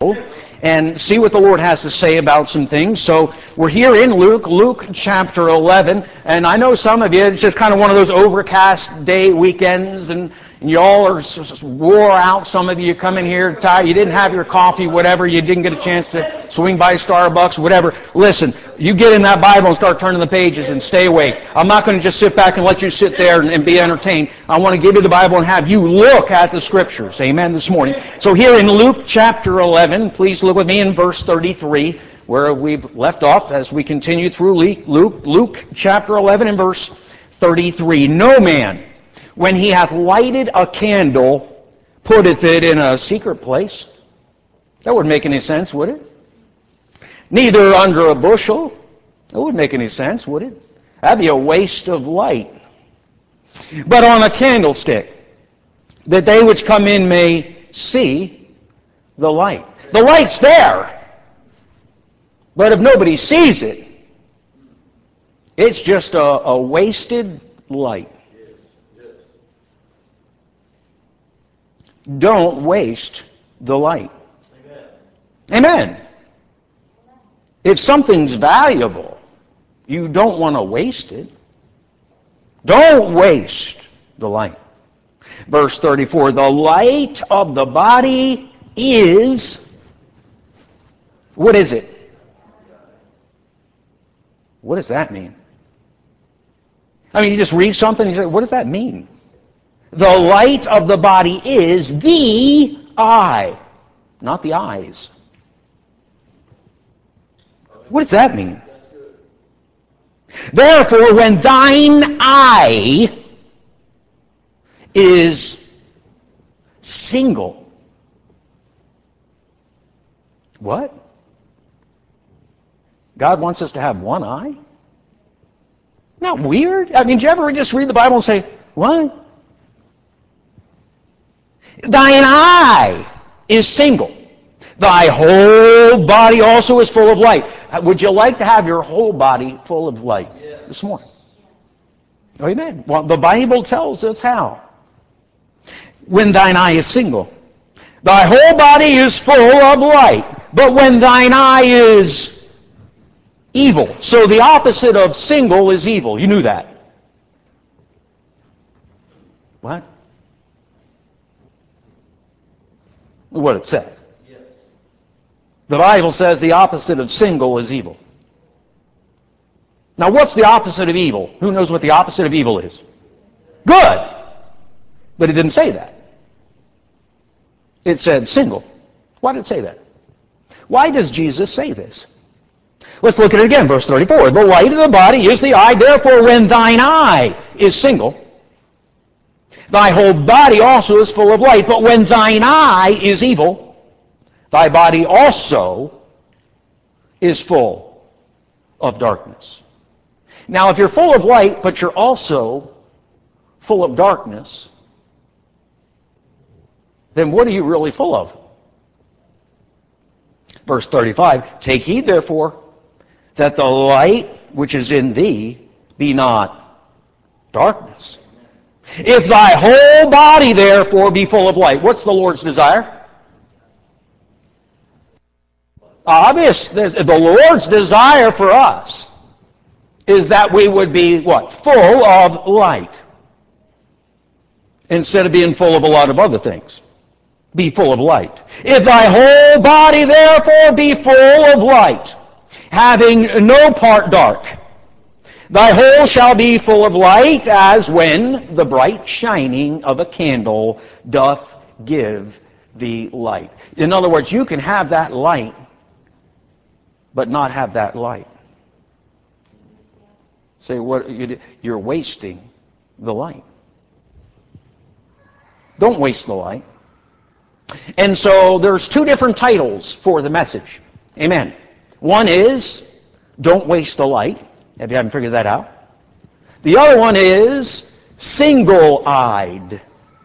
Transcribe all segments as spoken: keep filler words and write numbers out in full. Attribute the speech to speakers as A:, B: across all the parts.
A: and see what the Lord has to say about some things. So we're here in Luke, Luke chapter eleven, and I know some of you, it's just kind of one of those overcast day weekends, and, and you all are just wore out. Some of you come in here tired, you didn't have your coffee, whatever, you didn't get a chance to swing by Starbucks, whatever. Listen, you get in that Bible and start turning the pages and stay awake. I'm not going to just sit back and let you sit there and, and be entertained. I want to give you the Bible and have you look at the Scriptures. Amen, this morning. So here in Luke chapter eleven, please look with me in verse thirty-three, where we've left off as we continue through Luke, Luke chapter eleven and verse thirty-three. No man, when he hath lighted a candle, putteth it in a secret place. That wouldn't make any sense, would it? Neither under a bushel. That wouldn't make any sense, would it? That'd be a waste of light. But on a candlestick, that they which come in may see the light. The light's there. But if nobody sees it, it's just a, a wasted light. Don't waste the light. Amen. Amen. If something's valuable, you don't want to waste it. Don't waste the light. Verse thirty-four, the light of the body is, what is it? What does that mean? I mean, you just read something and you say, what does that mean? The light of the body is the eye, not the eyes. What does that mean? Therefore, when thine eye is single, what? God wants us to have one eye? Not weird? I mean, do you ever just read the Bible and say, what? Thine eye is single. Thy whole body also is full of light. Would you like to have your whole body full of light this morning? Amen. Well, the Bible tells us how. When thine eye is single, thy whole body is full of light. But when thine eye is evil, so the opposite of single is evil. You knew that. What? What it said. The Bible says the opposite of single is evil. Now, what's the opposite of evil? Who knows what the opposite of evil is? Good. But it didn't say that. It said single. Why did it say that? Why does Jesus say this? Let's look at it again, verse thirty-four. The light of the body is the eye. Therefore, when thine eye is single, thy whole body also is full of light. But when thine eye is evil, thy body also is full of darkness. Now, if you're full of light, but you're also full of darkness, then what are you really full of? Verse thirty-five, take heed, therefore, that the light which is in thee be not darkness. If thy whole body, therefore, be full of light, what's the Lord's desire? Obvious. The Lord's desire for us is that we would be, what? Full of light. Instead of being full of a lot of other things. Be full of light. If thy whole body therefore be full of light, having no part dark, thy whole shall be full of light, as when the bright shining of a candle doth give thee light. In other words, you can have that light, but not have that light. Say, what you're wasting the light. Don't waste the light. And so there's two different titles for the message. Amen. One is, don't waste the light. If you haven't figured that out. The other one is, single-eyed.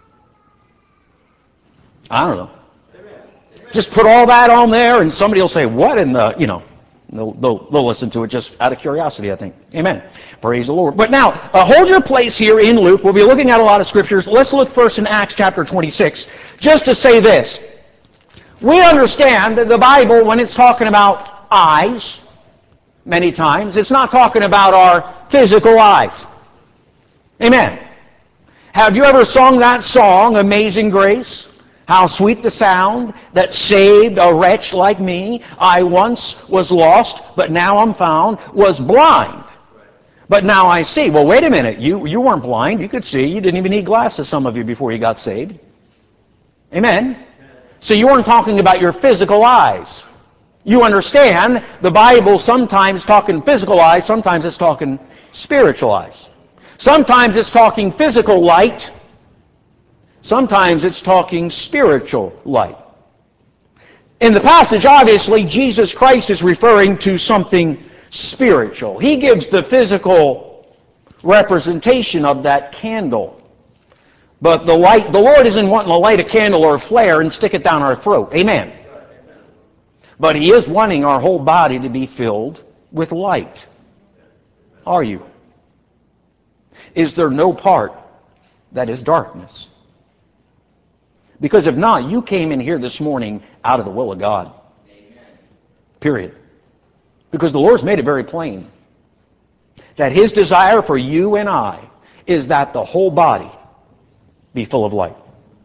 A: I don't know. Just put all that on there and somebody will say, what in the, you know. They'll, they'll, they'll listen to it just out of curiosity, I think. Amen. Praise the Lord. But now, uh, hold your place here in Luke. We'll be looking at a lot of scriptures. Let's look first in Acts chapter twenty-six, just to say this. We understand that the Bible, when it's talking about eyes, many times, it's not talking about our physical eyes. Amen. Have you ever sung that song, Amazing Grace? How sweet the sound that saved a wretch like me. I once was lost, but now I'm found, was blind, but now I see. Well, wait a minute. You, you weren't blind. You could see. You didn't even need glasses, some of you, before you got saved. Amen. So you weren't talking about your physical eyes. You understand the Bible sometimes talking physical eyes, sometimes it's talking spiritual eyes. Sometimes it's talking physical light, sometimes it's talking spiritual light. In the passage, obviously, Jesus Christ is referring to something spiritual. He gives the physical representation of that candle. But the light, the Lord isn't wanting to light a candle or a flare and stick it down our throat. Amen. But He is wanting our whole body to be filled with light. Are you? Is there no part that is darkness? Because if not, you came in here this morning out of the will of God. Period. Because the Lord's made it very plain that His desire for you and I is that the whole body be full of light.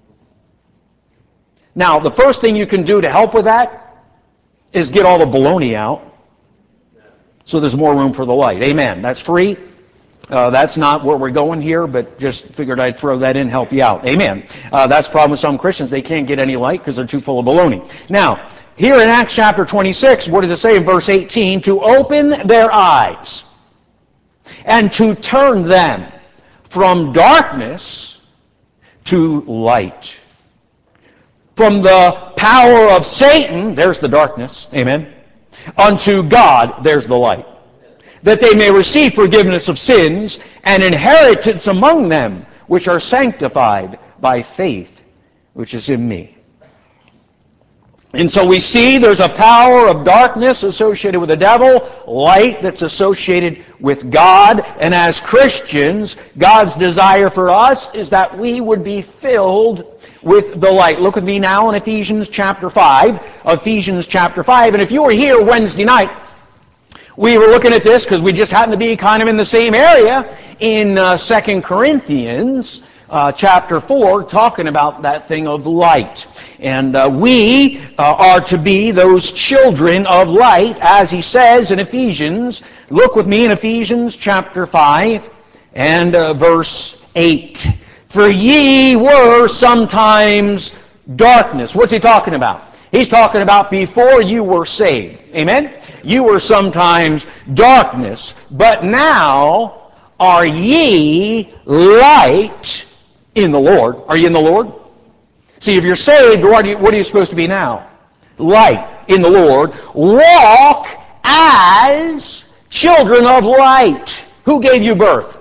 A: Now, the first thing you can do to help with that is get all the baloney out so there's more room for the light. Amen. That's free. Uh, that's not where we're going here, but just figured I'd throw that in, help you out. Amen. Uh, that's the problem with some Christians. They can't get any light because they're too full of baloney. Now, here in Acts chapter twenty-six, what does it say in verse eighteen? To open their eyes and to turn them from darkness to light. From the power of Satan, there's the darkness, amen, unto God, there's the light, that they may receive forgiveness of sins and inheritance among them which are sanctified by faith which is in me. And so we see there's a power of darkness associated with the devil, light that's associated with God, and as Christians, God's desire for us is that we would be filled with the light. Look with me now in Ephesians chapter five. Ephesians chapter five. And if you were here Wednesday night, we were looking at this because we just happened to be kind of in the same area in uh, Second Corinthians uh, chapter four, talking about that thing of light. And uh, we uh, are to be those children of light, as he says in Ephesians. Look with me in Ephesians chapter five and uh, verse eight. For ye were sometimes darkness. What's he talking about? He's talking about before you were saved. Amen? You were sometimes darkness, but now are ye light in the Lord. Are you in the Lord? See, if you're saved, what are you, what are you supposed to be now? Light in the Lord. Walk as children of light. Who gave you birth?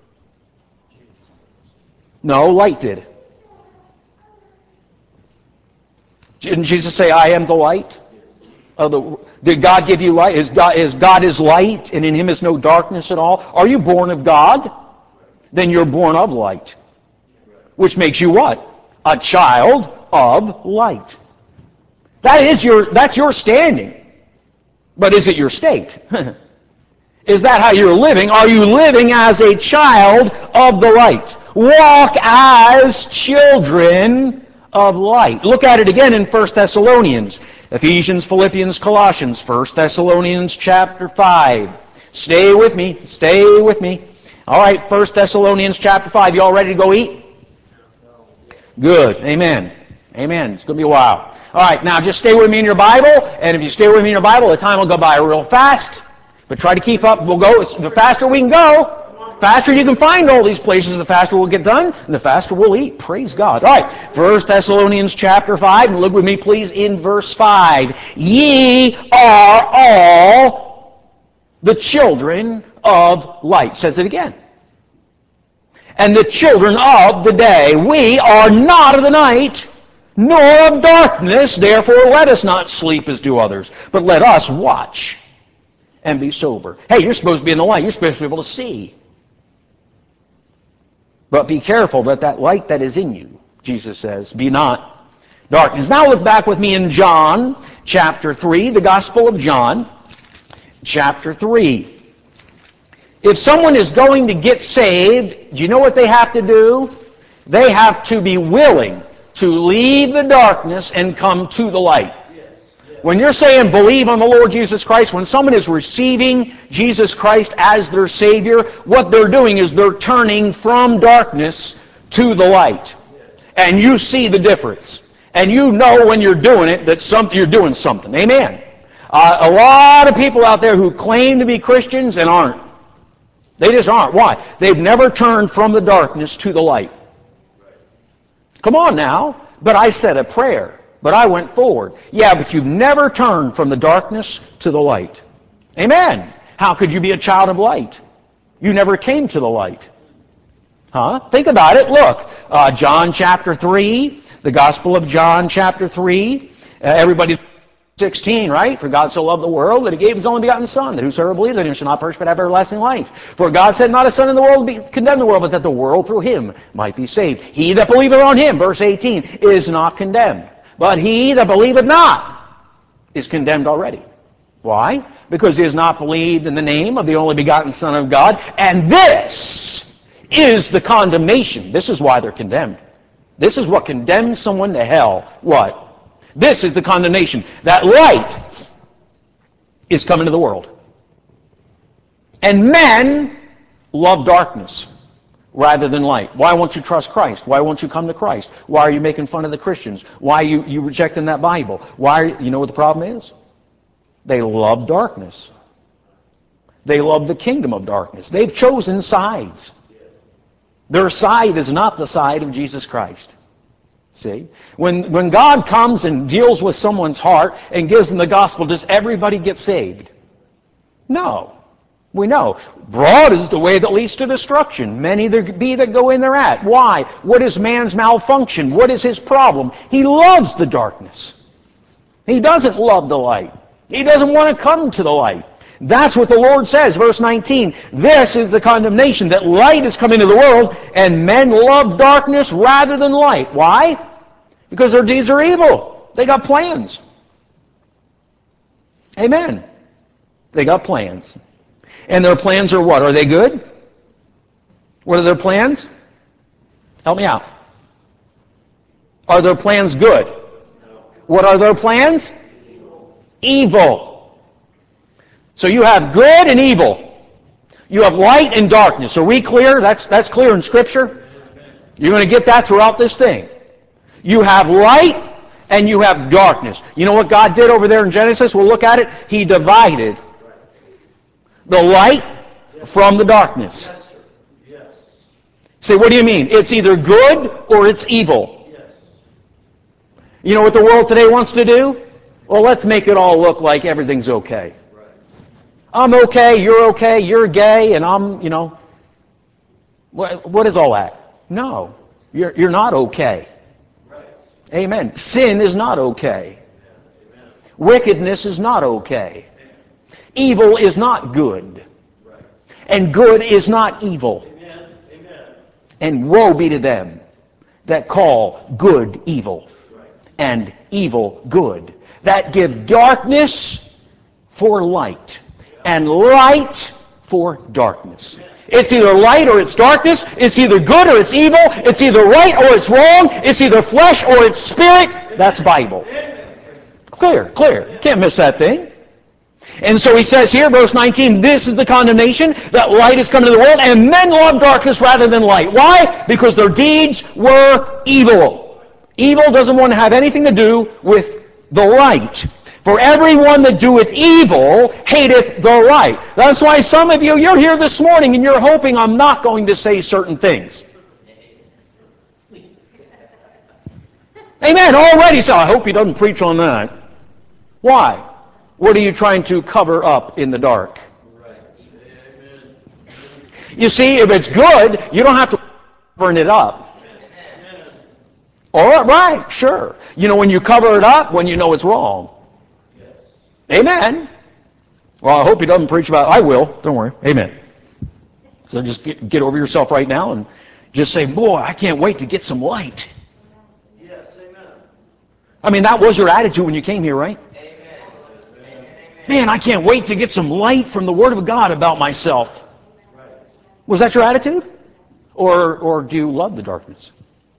A: No, light did. Didn't Jesus say, I am the light? Uh, the, did God give you light? Is God, is God is light, and in Him is no darkness at all? Are you born of God? Then you're born of light. Which makes you what? A child of light. That is your, that's your standing. But is it your state? Is that how you're living? Are you living as a child of the light? Walk as children of light. Look at it again in First Thessalonians. Ephesians, Philippians, Colossians, First Thessalonians chapter five. Stay with me. Stay with me. All right, First Thessalonians chapter five. You all ready to go eat? Good. Amen. Amen. It's going to be a while. All right, now just stay with me in your Bible, and if you stay with me in your Bible, the time will go by real fast, but try to keep up. We'll go, the faster we can go, faster you can find all these places, the faster we'll get done, and the faster we'll eat. Praise God. All right, First Thessalonians chapter five, and look with me please in verse five. Ye are all the children of light. Says it again. And the children of the day. We are not of the night, nor of darkness. Therefore let us not sleep as do others, but let us watch and be sober. Hey, you're supposed to be in the light. You're supposed to be able to see. But be careful that that light that is in you, Jesus says, be not Darkness. Now look back with me in John chapter three, the Gospel of John, chapter three. If someone is going to get saved, do you know what they have to do? They have to be willing to leave the darkness and come to the light. When you're saying believe on the Lord Jesus Christ, when someone is receiving Jesus Christ as their Savior, what they're doing is they're turning from darkness to the light. And you see the difference. And you know when you're doing it that some, you're doing something. Amen. Uh, a lot of people out there who claim to be Christians and aren't. They just aren't. Why? They've never turned from the darkness to the light. Come on now. But I said a prayer. But I went forward. Yeah, but you've never turned from the darkness to the light. Amen. How could you be a child of light? You never came to the light. Huh? Think about it. Look, uh, John chapter three, the Gospel of John chapter three. Uh, everybody sixteen, right? For God so loved the world that He gave His only begotten Son, that whosoever believes in Him shall not perish but have everlasting life. For God sent not a Son in the world to be condemn the world, but that the world through Him might be saved. He that believeth on Him, verse eighteen, is not condemned. But he that believeth not is condemned already. Why? Because he has not believed in the name of the only begotten Son of God. And this is the condemnation. This is why they're condemned. This is what condemns someone to hell. What? This is the condemnation. That light is coming to the world. And men love darkness rather than light. Why won't you trust Christ? Why won't you come to Christ? Why are you making fun of the Christians? Why are you, you rejecting that Bible? Why are you, you know what the problem is? They love darkness. They love the kingdom of darkness. They've chosen sides. Their side is not the side of Jesus Christ. See? When, when God comes and deals with someone's heart and gives them the gospel, does everybody get saved? No. We know. Broad is the way that leads to destruction. Many there be that go in thereat. Why? What is man's malfunction? What is his problem? He loves the darkness. He doesn't love the light. He doesn't want to come to the light. That's what the Lord says, verse nineteen. This is the condemnation, that light is come into the world, and men love darkness rather than light. Why? Because their deeds are evil. They got plans. Amen. They got plans. And their plans are what? Are they good? What are their plans? Help me out. Are their plans good? What are their plans? Evil. Evil. So you have good and evil. You have light and darkness. Are we clear? That's, that's clear in Scripture. You're going to get that throughout this thing. You have light and you have darkness. You know what God did over there in Genesis? We'll look at it. He divided the light from the darkness. Yes, sir. Yes. Say, what do you mean? It's either good or it's evil. Yes. You know what the world today wants to do? Well, let's make it all look like everything's okay. Right. I'm okay, you're okay, you're gay, and I'm, you know. What, what is all that? No. You're, you're not okay. Right. Amen. Sin is not okay. Amen. Wickedness is not okay. Evil is not good. Right. And good is not evil. Amen. Amen. And woe be to them that call good evil, right, and evil good, that give darkness for light, yeah, and light for darkness. Amen. It's either light or it's darkness. It's either good or it's evil. It's either right or it's wrong. It's either flesh or it's spirit. Amen. That's Bible. Amen. Clear, clear. Can't miss that thing. And so he says here, verse nineteen, this is the condemnation, that light is come into the world, and men love darkness rather than light. Why? Because their deeds were evil. Evil doesn't want to have anything to do with the light. For everyone that doeth evil hateth the light. That's why some of you, you're here this morning and you're hoping I'm not going to say certain things. Amen. Already, so I hope he doesn't preach on that. Why? What are you trying to cover up in the dark? Right. Amen. You see, if it's good, you don't have to burn it up. Amen. All right, right, sure. You know when you cover it up, when you know it's wrong. Yes. Amen. Well, I hope he doesn't preach about it. I will. Don't worry. Amen. So just get, get over yourself right now and just say, boy, I can't wait to get some light. Yes, amen. I mean, that was your attitude when you came here, right? Man, I can't wait to get some light from the Word of God about myself. Was that your attitude? Or, or do you love the darkness?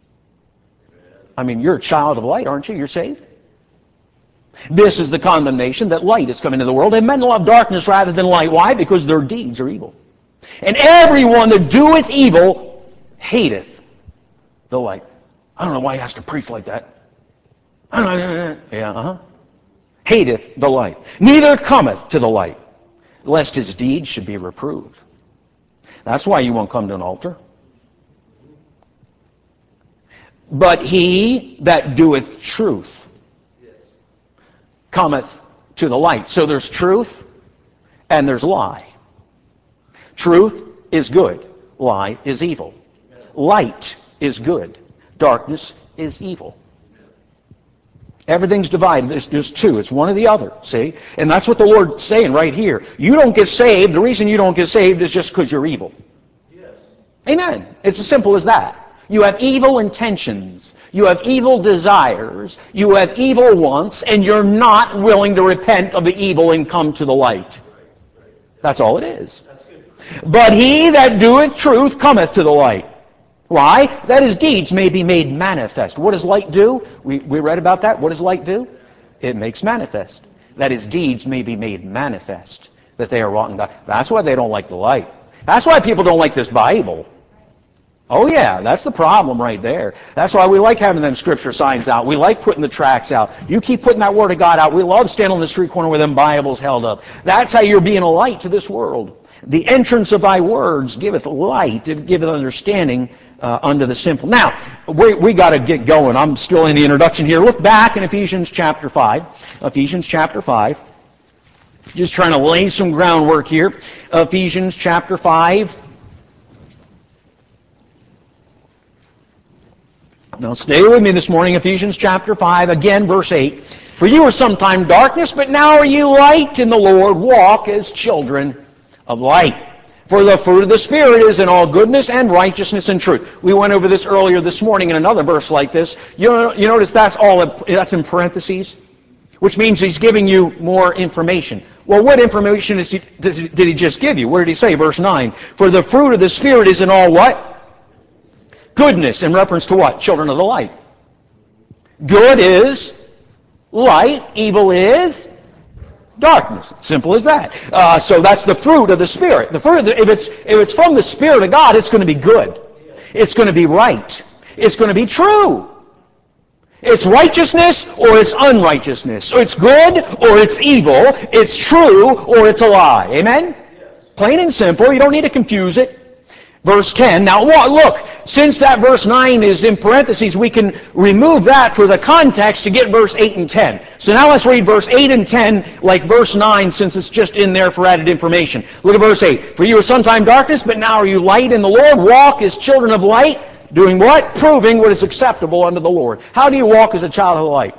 A: I mean, you're a child of light, aren't you? You're saved. This is the condemnation, that light is come into the world, and men love darkness rather than light. Why? Because their deeds are evil. And everyone that doeth evil hateth the light. I don't know why he has to preach like that. I don't know. Yeah, uh-huh. Hateth the light. Neither cometh to the light, lest his deeds should be reproved. That's why you won't come to an altar. But he that doeth truth cometh to the light. So there's truth and there's lie. Truth is good. Lie is evil. Light is good. Darkness is evil. Everything's divided. There's, there's two. It's one or the other, see? And that's what the Lord's saying right here. You don't get saved. The reason you don't get saved is just because you're evil. Yes. Amen. It's as simple as that. You have evil intentions. You have evil desires. You have evil wants, and you're not willing to repent of the evil and come to the light. That's all it is. But he that doeth truth cometh to the light. Why? That his deeds may be made manifest. What does light do? We, we read about that. What does light do? It makes manifest. That his deeds may be made manifest. That they are wrought in God. That's why they don't like the light. That's why people don't like this Bible. Oh yeah, that's the problem right there. That's why we like having them scripture signs out. We like putting the tracts out. You keep putting that Word of God out. We love standing on the street corner with them Bibles held up. That's how you're being a light to this world. The entrance of thy words giveth light, it giveth understanding uh, unto the simple. Now, we, we got to get going. I'm still in the introduction here. Look back in Ephesians chapter five. Ephesians chapter five. Just trying to lay some groundwork here. Ephesians chapter five. Now stay with me this morning, Ephesians chapter five, again, verse eight. For you were sometime darkness, but now are you light in the Lord. Walk as children of light. For the fruit of the Spirit is in all goodness and righteousness and truth. We went over this earlier this morning in another verse like this. You, you notice that's all that's in parentheses, which means he's giving you more information. Well, what information is he, does he, did he just give you? What did he say? Verse nine. For the fruit of the Spirit is in all what? Goodness, in reference to what? Children of the light. Good is light. Evil is darkness. Simple as that. Uh, so that's the fruit of the Spirit. The fruit of the, if it's if it's from the Spirit of God, it's going to be good. It's going to be right. It's going to be true. It's righteousness or it's unrighteousness. So it's good or it's evil. It's true or it's a lie. Amen? Plain and simple. You don't need to confuse it. Verse ten. Now look, since that verse nine is in parentheses, we can remove that for the context to get verse eight and ten. So now let's read verse eight and ten like verse nine, since it's just in there for added information. Look at verse eight. For you were sometime darkness, but now are you light in the Lord. Walk as children of light, doing what? Proving what is acceptable unto the Lord. How do you walk as a child of the light?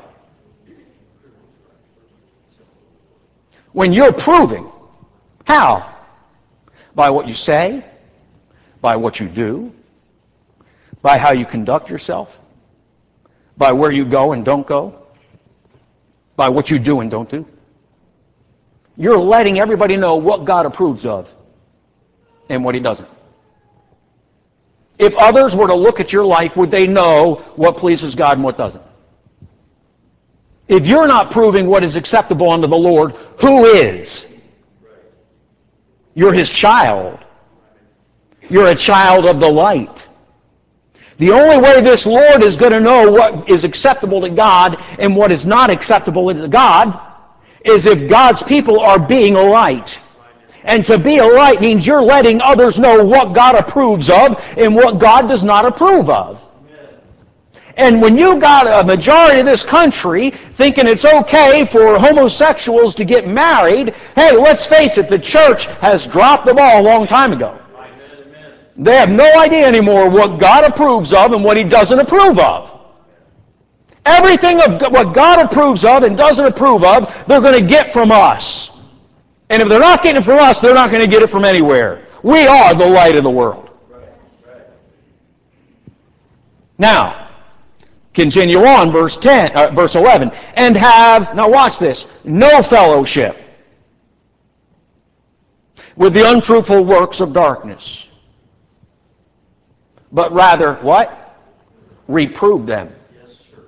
A: When you're proving. How? By what you say, by what you do, by how you conduct yourself, by where you go and don't go, by what you do and don't do. You're letting everybody know what God approves of and what He doesn't. If others were to look at your life, would they know what pleases God and what doesn't? If you're not proving what is acceptable unto the Lord, who is? You're His child. You're a child of the light. The only way this Lord is going to know what is acceptable to God and what is not acceptable to God is if God's people are being a light. And to be a light means you're letting others know what God approves of and what God does not approve of. And when you got a majority of this country thinking it's okay for homosexuals to get married, hey, let's face it, the church has dropped the ball a long time ago. They have no idea anymore what God approves of and what He doesn't approve of. Everything of what God approves of and doesn't approve of, they're going to get from us. And if they're not getting it from us, they're not going to get it from anywhere. We are the light of the world. Now, Continue on, verse ten, uh, verse eleven. And have, now watch this, no fellowship with the unfruitful works of darkness, but rather, what? Reprove them.
B: Yes, sir.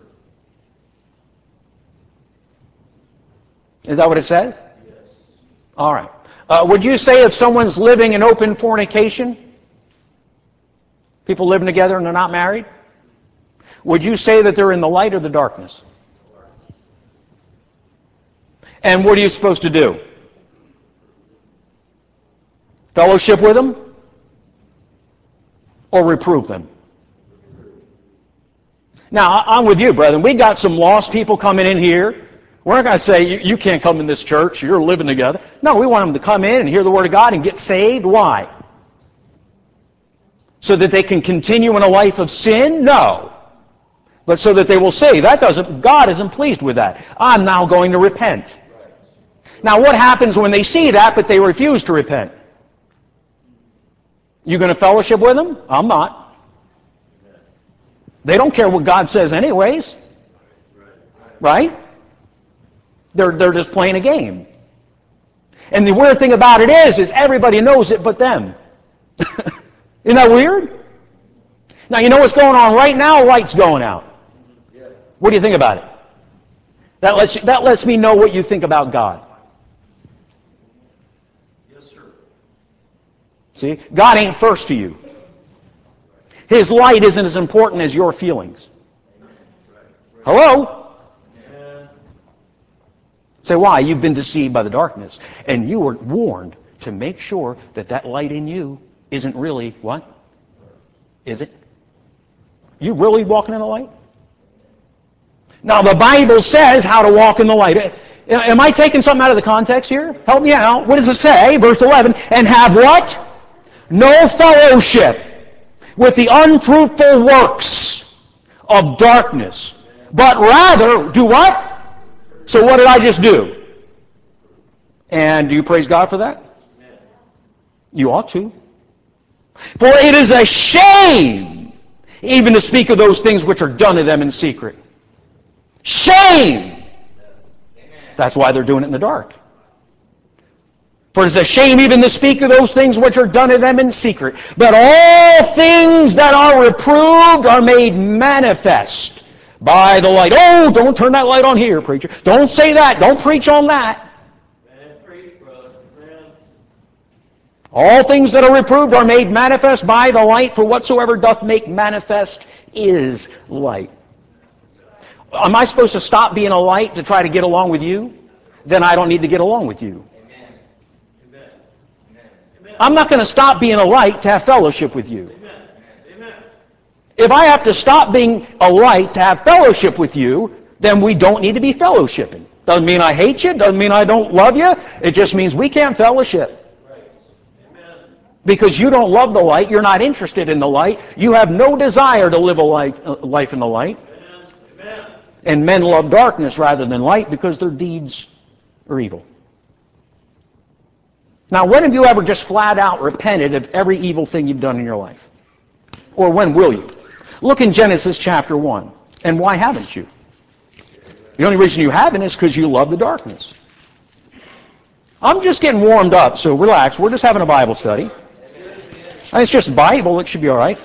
A: Is that what it says?
B: Yes.
A: All right. Uh, would you say if someone's living in open fornication, people living together and they're not married, would you say that they're in the light or the darkness? And what are you supposed to do? Fellowship with them? Or reprove them? Now, I'm with you, brethren. We got some lost people coming in here. We're not going to say, you, you can't come in this church, you're living together. No, we want them to come in and hear the Word of God and get saved. Why? So that they can continue in a life of sin? No. But so that they will say, that doesn't, God isn't pleased with that. I'm now going to repent. Now, what happens when they see that, but they refuse to repent? You going to fellowship with them? I'm not. They don't care what God says anyways. Right? They're, they're just playing a game. And the weird thing about it is, is everybody knows it but them. Isn't that weird? Now, you know what's going on right now? Light's going out. What do you think about it? That lets you, that lets me know what you think about God.
B: Yes, sir.
A: See? God ain't first to you. His light isn't as important as your feelings. Hello?
B: Amen.
A: Say, why? You've been deceived by the darkness. And you were warned to make sure that that light in you isn't really, what? Is it? You really walking in the light? Now, the Bible says how to walk in the light. Am I taking something out of the context here? Help me out. What does it say? Verse eleven. And have what? No fellowship with the unfruitful works of darkness, but rather, do what? So what did I just do? And do you praise God for that? You ought to. For it is a shame even to speak of those things which are done to them in secret. Shame! That's why they're doing it in the dark. For it is a shame even to speak of those things which are done to them in secret. But all things that are reproved are made manifest by the light. Oh, don't turn that light on here, preacher. Don't say that. Don't preach on that.
B: Man, preach, brother. Man.
A: All things that are reproved are made manifest by the light, for whatsoever doth make manifest is light. Am I supposed to stop being a light to try to get along with you? Then I don't need to get along with you.
B: Amen. Amen. Amen.
A: I'm not going to stop being a light to have fellowship with you.
B: Amen. Amen.
A: If I have to stop being a light to have fellowship with you, then we don't need to be fellowshipping. Doesn't mean I hate you. Doesn't mean I don't love you. It just means we can't fellowship.
B: Right. Amen.
A: Because you don't love the light. You're not interested in the light. You have no desire to live a life, a life in the light.
B: Amen. Amen.
A: And men love darkness rather than light because their deeds are evil. Now, when have you ever just flat out repented of every evil thing you've done in your life? Or when will you? Look in Genesis chapter one. And why haven't you? The only reason you haven't is because you love the darkness. I'm just getting warmed up, so relax. We're just having a Bible study. And it's just Bible. It should be all right.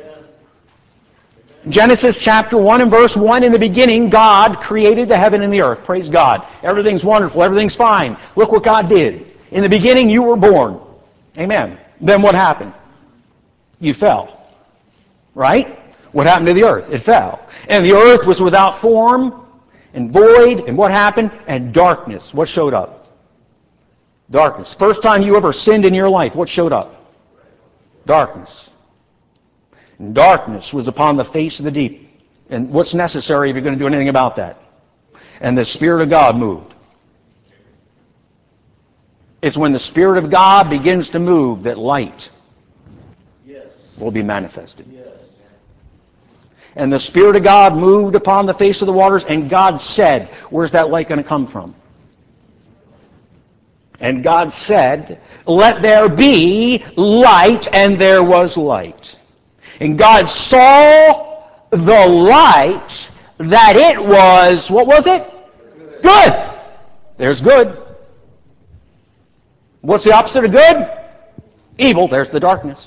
A: Genesis chapter one and verse one, in the beginning, God created the heaven and the earth. Praise God. Everything's wonderful. Everything's fine. Look what God did. In the beginning, you were born. Amen. Then what happened? You fell. Right? What happened to the earth? It fell. And the earth was without form and void. And what happened? And darkness. What showed up? Darkness. First time you ever sinned in your life, what showed up? Darkness. And darkness was upon the face of the deep. And what's necessary if you're going to do anything about that? And the Spirit of God moved. It's when the Spirit of God begins to move that light
B: Yes.
A: will be manifested.
B: Yes.
A: And the Spirit of God moved upon the face of the waters, and God said, where's that light going to come from? And God said, let there be light, and there was light. And God saw the light that it was, what was it? Good. There's good. What's the opposite of good? Evil. There's the darkness.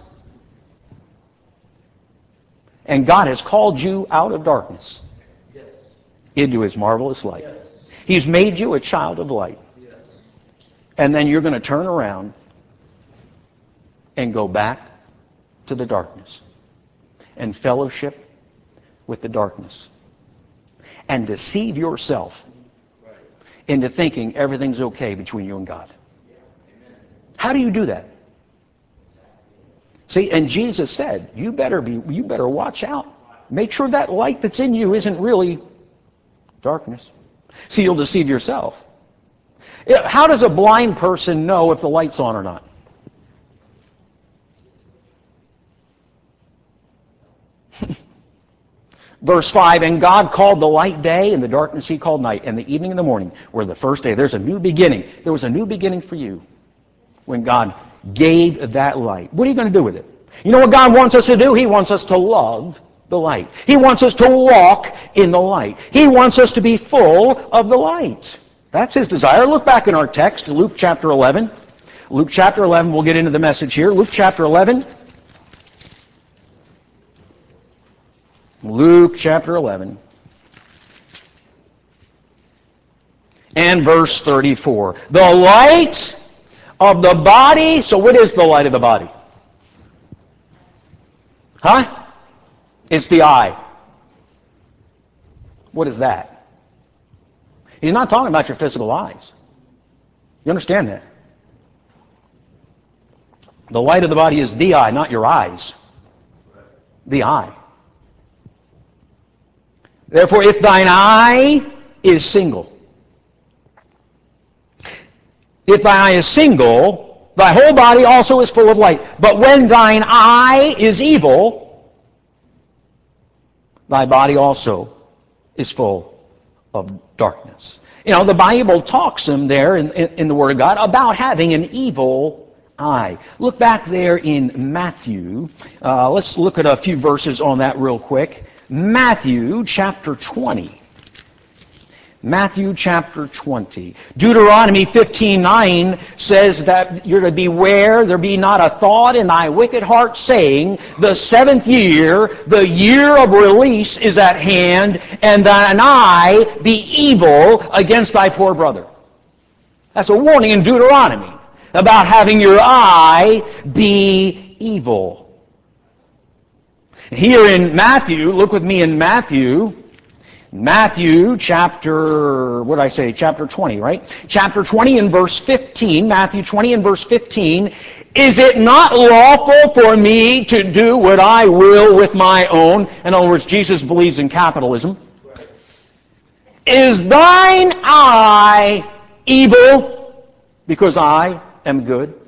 A: And God has called you out of darkness into His marvelous light. He's made you a child of light. And then you're going to turn around and go back to the darkness and fellowship with the darkness and deceive yourself into thinking everything's okay between you and God. How do you do that? See, and Jesus said, you better be, you better watch out. Make sure that light that's in you isn't really darkness. See, you'll deceive yourself. How does a blind person know if the light's on or not? Verse five, and God called the light day, and the darkness He called night, and the evening and the morning were the first day. There's a new beginning. There was a new beginning for you when God gave that light. What are you going to do with it? You know what God wants us to do? He wants us to love the light. He wants us to walk in the light. He wants us to be full of the light. That's His desire. Look back in our text, Luke chapter eleven. Luke chapter eleven, we'll get into the message here. Luke chapter eleven. Luke chapter eleven. And verse thirty-four. The light of the body. So what is the light of the body? Huh? It's the eye. What is that? He's not talking about your physical eyes. You understand that? The light of the body is the eye, not your eyes. The eye. Therefore, if thine eye is single, if thine eye is single, thy whole body also is full of light. But when thine eye is evil, thy body also is full of darkness. You know, the Bible talks in there in, in, in the Word of God about having an evil eye. Look back there in Matthew. Uh, let's look at a few verses on that real quick. Matthew chapter twenty. Matthew chapter twenty. Deuteronomy fifteen nine says that you're to beware there be not a thought in thy wicked heart, saying, the seventh year, the year of release is at hand, and thine eye be evil against thy poor brother. That's a warning in Deuteronomy about having your eye be evil. Here in Matthew, look with me in Matthew, Matthew chapter, what did I say, chapter twenty, right? Chapter twenty and verse fifteen, Matthew twenty and verse fifteen, is it not lawful for me to do what I will with my own? In other words, Jesus believes in capitalism. Is thine eye evil because I am good?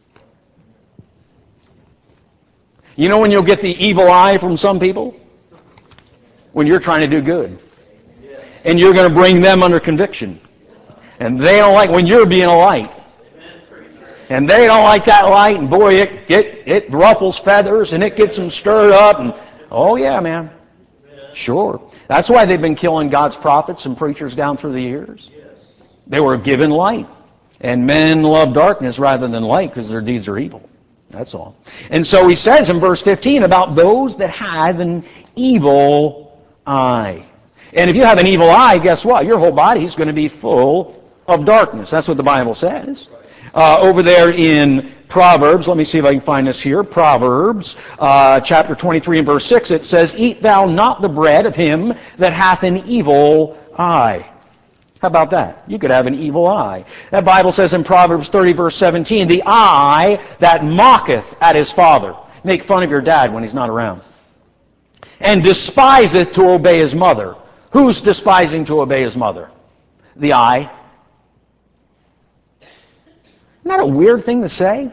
A: You know when you'll get the evil eye from some people? When you're trying to do good. And you're going to bring them under conviction. And they don't like when you're being a light. And they don't like that light, and boy, it, it, it ruffles feathers, and it gets them stirred up. And oh yeah, man. Sure. That's why they've been killing God's prophets and preachers down through the years. They were given light. And men love darkness rather than light because their deeds are evil. That's all. And so he says in verse fifteen about those that have an evil eye. And if you have an evil eye, guess what? Your whole body is going to be full of darkness. That's what the Bible says. Uh, over there in Proverbs, let me see if I can find this here. Proverbs, uh, chapter twenty-three and verse six, it says, eat thou not the bread of him that hath an evil eye. How about that? You could have an evil eye. That Bible says in Proverbs thirty, verse seventeen, the eye that mocketh at his father. Make fun of your dad when he's not around. And despiseth to obey his mother. Who's despising to obey his mother? The eye. Isn't that a weird thing to say?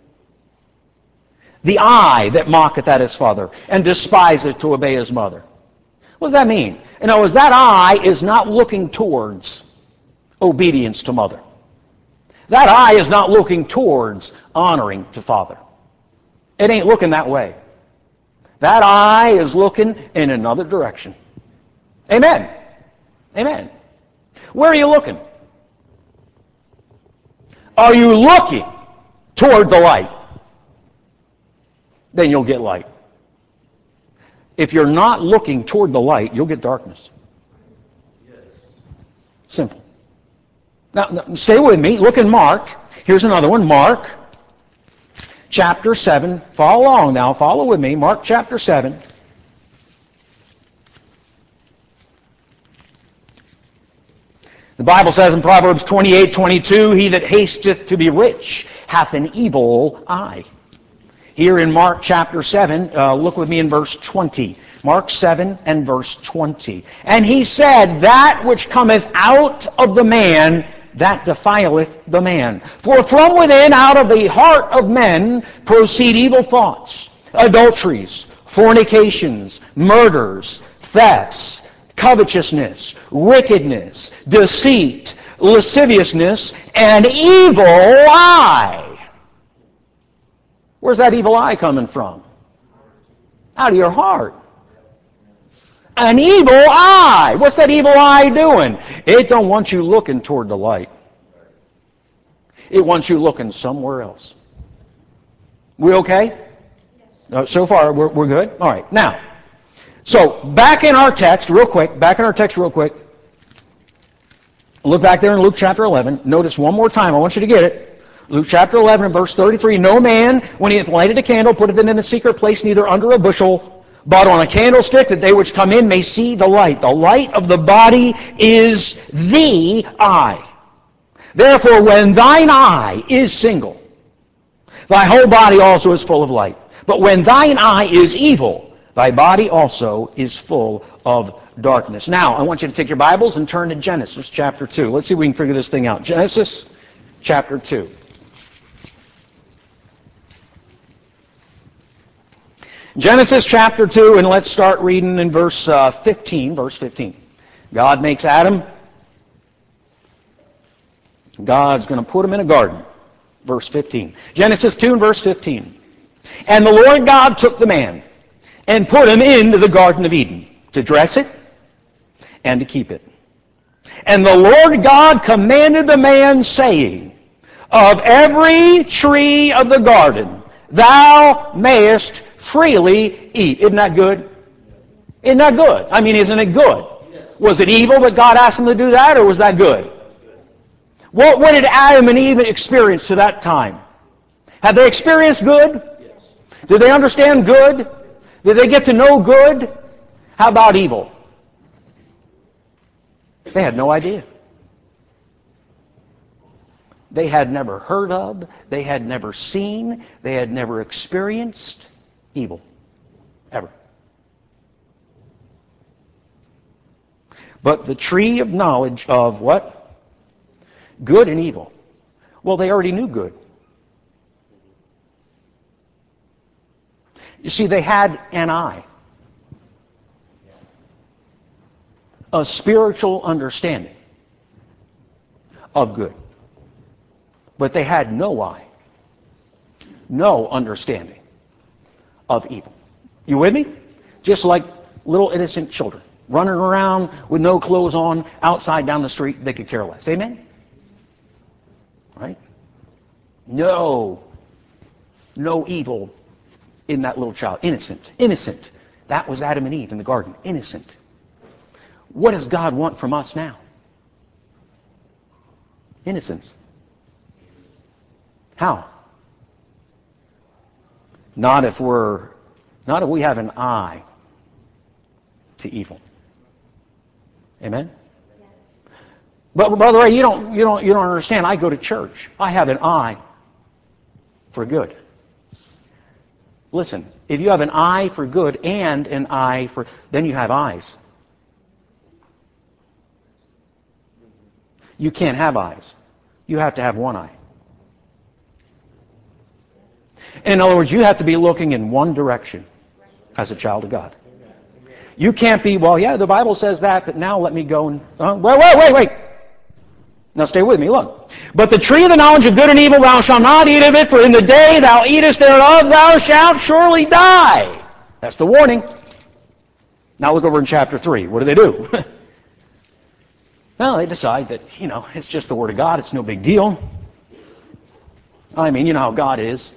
A: The eye that mocketh at his father and despiseth to obey his mother. What does that mean? In other words, that eye is not looking towards obedience to mother. That eye is not looking towards honoring to father. It ain't looking that way. That eye is looking in another direction. Amen. Amen. Where are you looking? Are you looking toward the light? Then you'll get light. If you're not looking toward the light, you'll get darkness.
B: Yes.
A: Simple. Now, now, stay with me. Look in Mark. Here's another one. Mark, chapter seven. Follow along now. Follow with me. Mark, chapter seven. The Bible says in Proverbs twenty-eight twenty-two, he that hasteth to be rich hath an evil eye. Here in Mark chapter seven, uh, look with me in verse twenty. Mark seven and verse twenty. And he said, that which cometh out of the man, that defileth the man. For from within, out of the heart of men, proceed evil thoughts, adulteries, fornications, murders, thefts, covetousness, wickedness, deceit, lasciviousness, and evil eye. Where's that evil eye coming from? Out of your heart. An evil eye. What's that evil eye doing? It don't want you looking toward the light. It wants you looking somewhere else. We okay? Uh, so far, we're, we're good? All right. Now, so back in our text, real quick, back in our text real quick. Look back there in Luke chapter eleven. Notice one more time. I want you to get it. Luke chapter eleven and verse thirty-three, no man, when he hath lighted a candle, putteth it in a secret place, neither under a bushel, but on a candlestick, that they which come in may see the light. The light of the body is the eye. Therefore, when thine eye is single, thy whole body also is full of light. But when thine eye is evil, thy body also is full of darkness. Now, I want you to take your Bibles and turn to Genesis chapter two. Let's see if we can figure this thing out. Genesis chapter two. Genesis chapter two, and let's start reading in verse uh, fifteen. Verse fifteen. God makes Adam. God's going to put him in a garden. Verse fifteen. Genesis two and verse fifteen. And the Lord God took the man and put him into the Garden of Eden to dress it and to keep it. And the Lord God commanded the man, saying, of every tree of the garden thou mayest freely eat. Isn't that good? Isn't that good? I mean, isn't it good? Yes. Was it evil that God asked him to do that, or was that good? What, what did Adam and Eve experience to that time? Had they experienced good? Yes. Did they understand good? Did they get to know good? How about evil? They had no idea. They had never heard of, they had never seen, they had never experienced evil. Ever. But the tree of knowledge of what? Good and evil. Well, they already knew good. You see, they had an eye. A spiritual understanding of good. But they had no eye, no understanding of evil. You with me? Just like little innocent children running around with no clothes on outside down the street, they could care less. Amen? Right? No, no evil in that little child. Innocent, innocent. That was Adam and Eve in the garden. Innocent. What does God want from us now? Innocence. How? Not if we're, not if we have an eye to evil. Amen? Yes. But Brother Ray, you don't, you don't, you don't understand. I go to church. I have an eye for good. Listen, if you have an eye for good and an eye for, then you have eyes. You can't have eyes. You have to have one eye. In other words, you have to be looking in one direction as a child of God. You can't be, well, yeah, the Bible says that, but now let me go and... Uh, wait, wait, wait, wait. Now stay with me, look. But the tree of the knowledge of good and evil, thou shalt not eat of it, for in the day thou eatest thereof, thou shalt surely die. That's the warning. Now look over in chapter three. What do they do? Well, they decide that, you know, it's just the Word of God. It's no big deal. I mean, you know how God is.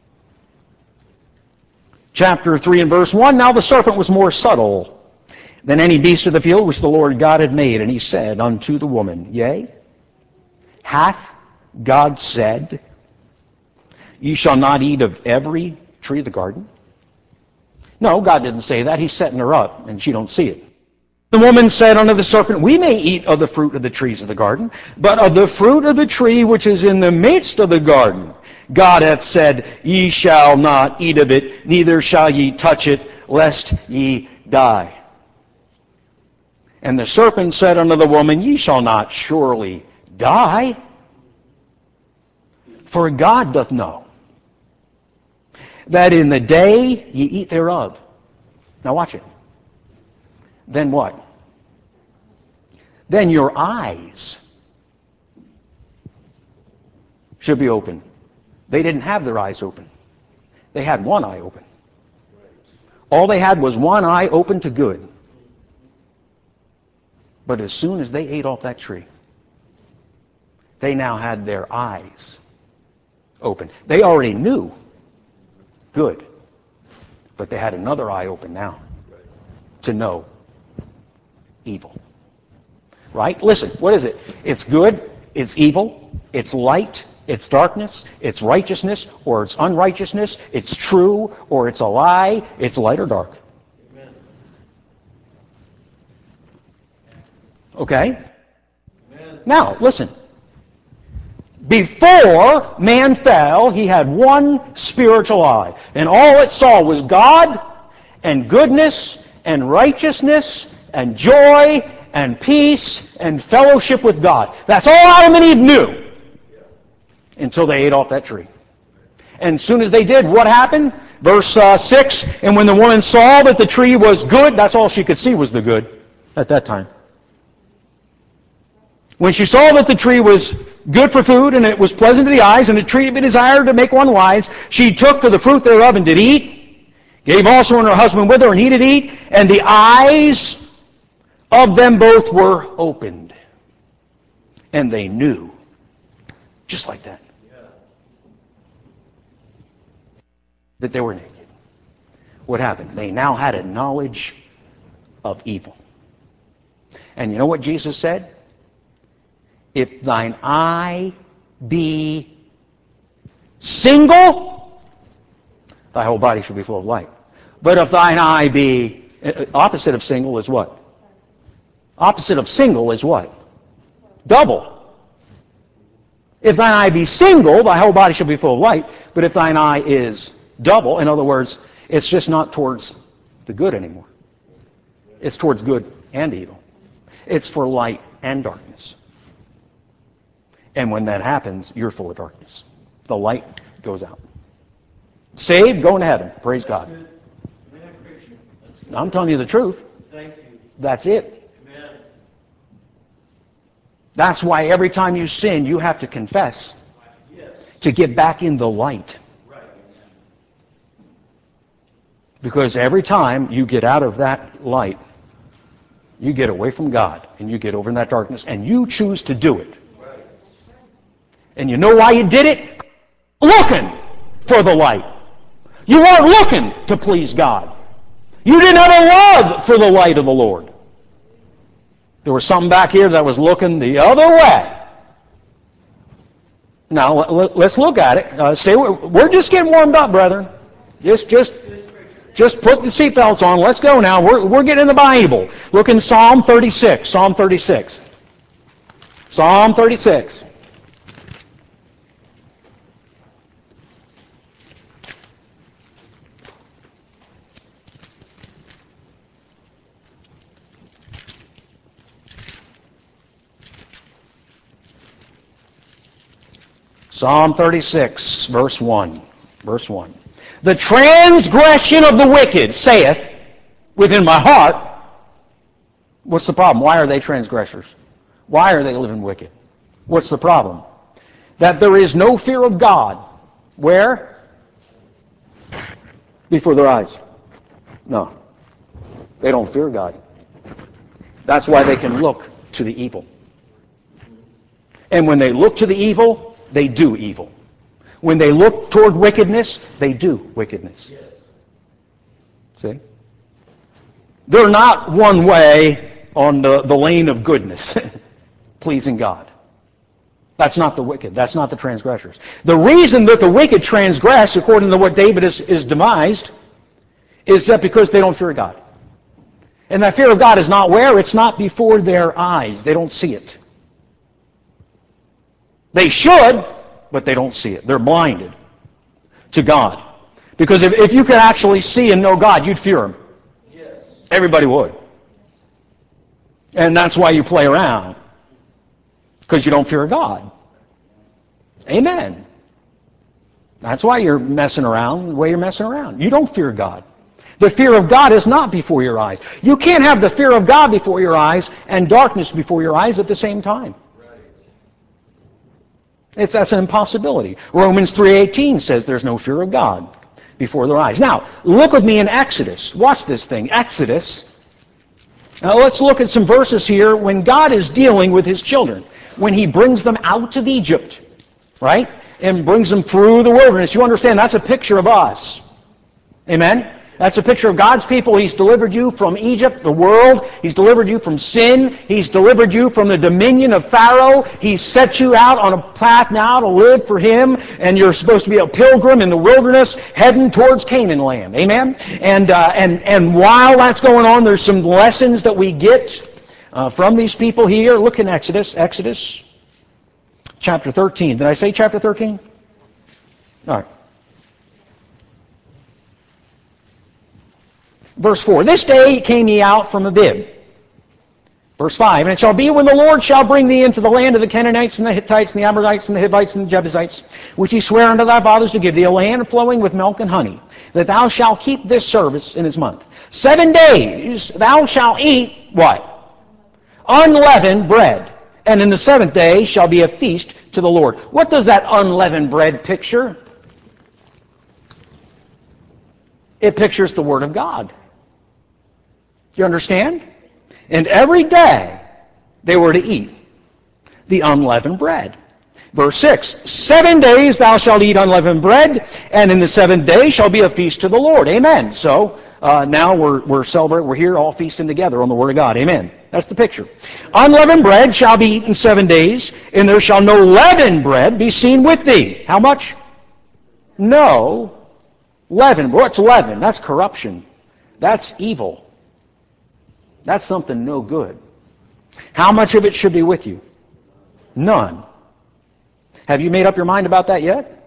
A: Chapter three and verse one, now the serpent was more subtle than any beast of the field which the Lord God had made. And he said unto the woman, Yea, hath God said, Ye shall not eat of every tree of the garden? No, God didn't say that. He's setting her up, and she don't see it. The woman said unto the serpent, We may eat of the fruit of the trees of the garden, but of the fruit of the tree which is in the midst of the garden, God hath said, Ye shall not eat of it, neither shall ye touch it, lest ye die. And the serpent said unto the woman, Ye shall not surely die, for God doth know that in the day ye eat thereof. Now watch it. Then what? Then your eyes should be open. They didn't have their eyes open. They had one eye open. All they had was one eye open to good. But as soon as they ate off that tree, they now had their eyes open. They already knew good, but they had another eye open now to know evil. Right? Listen, what is it? It's good, it's evil, it's light, it's darkness, it's righteousness, or it's unrighteousness, it's true, or it's a lie, it's light or dark.
B: Amen.
A: Okay?
B: Amen.
A: Now, listen. Before man fell, he had one spiritual eye, and all it saw was God and goodness and righteousness and joy and peace and fellowship with God. That's all Adam and Eve knew until they ate off that tree. And as soon as they did, what happened? Verse uh, six, and when the woman saw that the tree was good, that's all she could see was the good at that time. When she saw that the tree was good for food, and it was pleasant to the eyes, and a tree to be desired to make one wise, she took of the fruit thereof and did eat, gave also unto her husband with her, and he did eat, and the eyes of them both were opened, and they knew, just like that, that they were naked. What happened? They now had a knowledge of evil. And you know what Jesus said? If thine eye be single, thy whole body shall be full of light. But if thine eye be, opposite of single is what? Opposite of single is what? Double. If thine eye be single, thy whole body shall be full of light. But if thine eye is double, in other words, it's just not towards the good anymore. It's towards good and evil. It's for light and darkness. And when that happens, you're full of darkness. The light goes out. Saved, going to heaven. Praise God. I'm telling you the truth.
B: Thank you.
A: That's it.
B: Amen.
A: That's why every time you sin, you have to confess
B: Yes.
A: to get back in the light.
B: Right.
A: Because every time you get out of that light, you get away from God, and you get over in that darkness, and you choose to do it.
B: Right.
A: And you know why you did it? Looking for the light. You weren't looking to please God. You didn't have a love for the light of the Lord. There was something back here that was looking the other way. Now, let's look at it. Uh, stay. We're just getting warmed up, brethren. Just, just, just put the seatbelts on. Let's go now. We're, we're getting in the Bible. Look in Psalm thirty-six. Psalm thirty-six. Psalm thirty-six. Psalm thirty-six, verse one. Verse one. The transgression of the wicked saith within my heart. What's the problem? Why are they transgressors? Why are they living wicked? What's the problem? That there is no fear of God. Where? Before their eyes. No. They don't fear God. That's why they can look to the evil. And when they look to the evil, they do evil. When they look toward wickedness, they do wickedness. See? They're not one way on the, the lane of goodness, pleasing God. That's not the wicked. That's not the transgressors. The reason that the wicked transgress, according to what David is, is demised, is that because they don't fear God. And that fear of God is not where? It's not before their eyes. They don't see it. They should, but they don't see it. They're blinded to God. Because if, if you could actually see and know God, you'd fear Him.
B: Yes.
A: Everybody would. And that's why you play around. Because you don't fear God. Amen. That's why you're messing around the way you're messing around. You don't fear God. The fear of God is not before your eyes. You can't have the fear of God before your eyes and darkness before your eyes at the same time. It's, that's an impossibility. Romans three eighteen says there's no fear of God before their eyes. Now, look with me in Exodus. Watch this thing. Exodus. Now, let's look at some verses here when God is dealing with His children. When He brings them out of Egypt, right? And brings them through the wilderness. You understand, that's a picture of us. Amen? That's a picture of God's people. He's delivered you from Egypt, the world. He's delivered you from sin. He's delivered you from the dominion of Pharaoh. He's set you out on a path now to live for Him. And you're supposed to be a pilgrim in the wilderness heading towards Canaan land. Amen? And, uh, and, and while that's going on, there's some lessons that we get uh, from these people here. Look in Exodus. Exodus chapter thirteen. Did I say chapter thirteen? All right. Verse four, this day came ye out from Abib. Verse five, and it shall be when the Lord shall bring thee into the land of the Canaanites and the Hittites and the Amorites and the Hivites and the Jebusites, which he sware unto thy fathers to give thee, a land flowing with milk and honey, that thou shalt keep this service in his month. Seven days thou shalt eat, what? Unleavened bread. And in the seventh day shall be a feast to the Lord. What does that unleavened bread picture? It pictures the Word of God. You understand? And every day they were to eat the unleavened bread. Verse six, seven days thou shalt eat unleavened bread, and in the seventh day shall be a feast to the Lord. Amen. So uh, now we're, we're celebrating, we're here all feasting together on the Word of God. Amen. That's the picture. Unleavened bread shall be eaten seven days, and there shall no leavened bread be seen with thee. How much? No leaven. What's leaven? That's corruption. That's evil. That's something no good. How much of it should be with you? None. Have you made up your mind about that yet?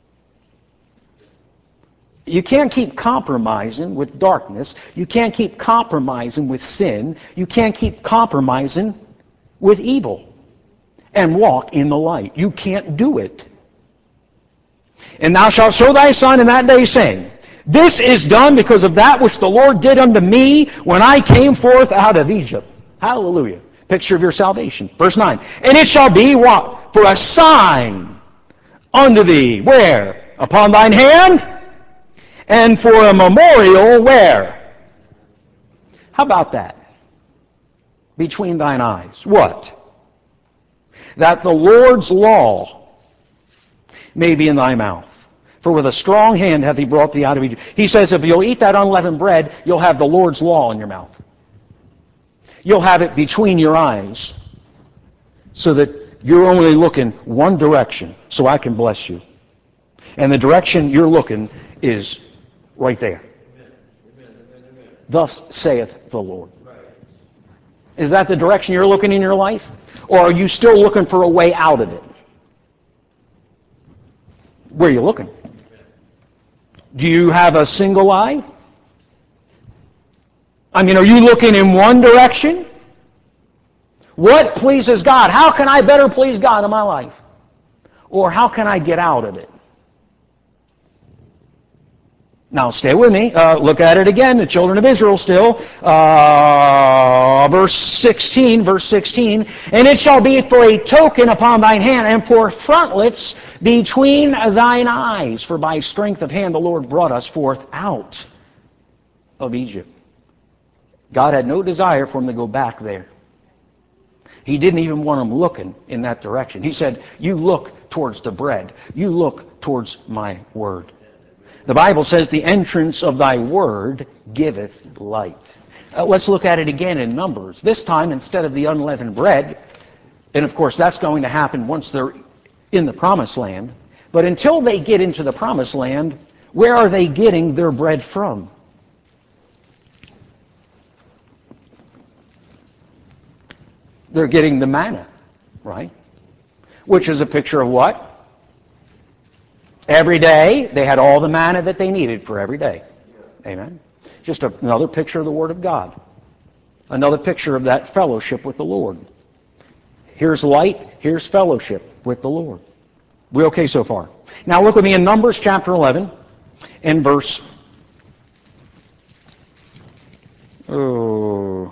A: You can't keep compromising with darkness. You can't keep compromising with sin. You can't keep compromising with evil and walk in the light. You can't do it. And thou shalt show thy son in that day, saying, this is done because of that which the Lord did unto me when I came forth out of Egypt. Hallelujah. Picture of your salvation. Verse nine. And it shall be what? For a sign unto thee. Where? Upon thine hand. And for a memorial where? How about that? Between thine eyes. What? That the Lord's law may be in thy mouth. For with a strong hand hath he brought thee out of Egypt. He says if you'll eat that unleavened bread, you'll have the Lord's law in your mouth. You'll have it between your eyes so that you're only looking one direction so I can bless you. And the direction you're looking is right there. Thus saith the Lord. Is that the direction you're looking in your life? Or are you still looking for a way out of it? Where are you looking? Do you have a single eye? I mean, are you looking in one direction? What pleases God? How can I better please God in my life? Or how can I get out of it? Now, stay with me. Uh, look at it again. The children of Israel still. Uh, verse sixteen, verse sixteen. And it shall be for a token upon thine hand, and for frontlets between thine eyes. For by strength of hand the Lord brought us forth out of Egypt. God had no desire for them to go back there. He didn't even want them looking in that direction. He said, you look towards the bread. You look towards my word. The Bible says, the entrance of thy word giveth light. Uh, let's look at it again in Numbers. This time, instead of the unleavened bread, and of course that's going to happen once they're in the promised land, but until they get into the promised land, where are they getting their bread from? They're getting the manna, right? Which is a picture of what? Every day, they had all the manna that they needed for every day. Amen? Just a, another picture of the Word of God. Another picture of that fellowship with the Lord. Here's light, here's fellowship with the Lord. We okay so far? Now look with me in Numbers chapter eleven and verse... Oh...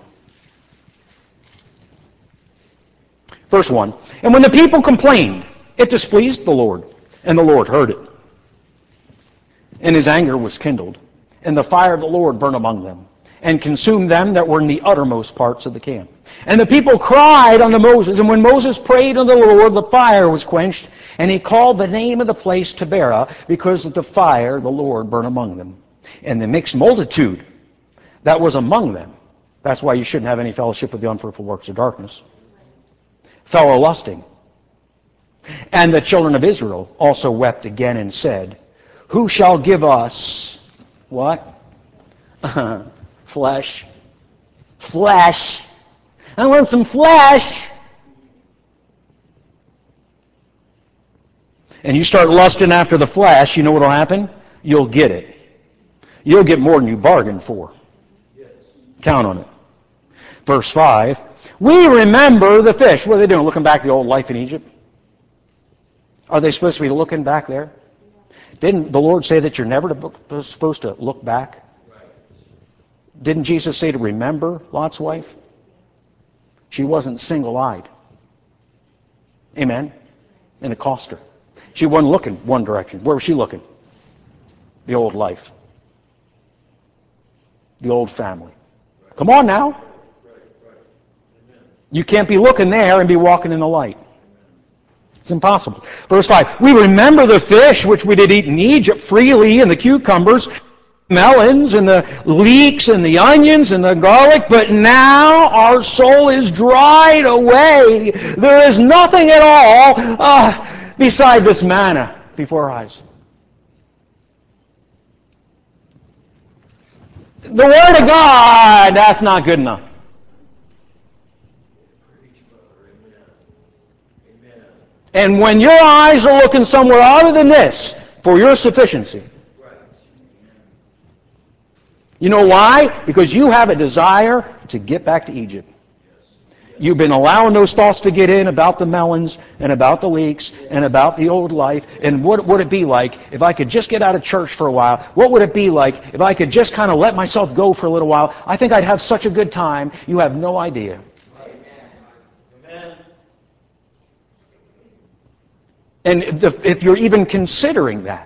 A: Verse one, and when the people complained, it displeased the Lord, and the Lord heard it. And his anger was kindled, and the fire of the Lord burned among them, and consumed them that were in the uttermost parts of the camp. And the people cried unto Moses, and when Moses prayed unto the Lord, the fire was quenched, and he called the name of the place Taberah, because of the fire the Lord burned among them. And the mixed multitude that was among them, that's why you shouldn't have any fellowship with the unfruitful works of darkness, fell a-lusting. And the children of Israel also wept again and said, who shall give us, what? Flesh. Flesh. I want some flesh. And you start lusting after the flesh, you know what will happen? You'll get it. You'll get more than you bargained for. Yes. Count on it. Verse five, we remember the fish. What are they doing? Looking back at the old life in Egypt? Are they supposed to be looking back there? Didn't the Lord say that you're never supposed to look back? Didn't Jesus say to remember Lot's wife? She wasn't single-eyed. Amen? And it cost her. She wasn't looking one direction. Where was she looking? The old life. The old family. Come on now. You can't be looking there and be walking in the light. It's impossible. Verse five, we remember the fish which we did eat in Egypt freely, and the cucumbers, melons, and the leeks, and the onions, and the garlic, but now our soul is dried away. There is nothing at all uh, beside this manna before our eyes. The Word of God, that's not good enough. And when your eyes are looking somewhere other than this for your sufficiency, you know why? Because you have a desire to get back to Egypt. You've been allowing those thoughts to get in about the melons and about the leeks and about the old life. And what would it be like if I could just get out of church for a while? What would it be like if I could just kind of let myself go for a little while? I think I'd have such a good time. You have no idea. And if you're even considering that,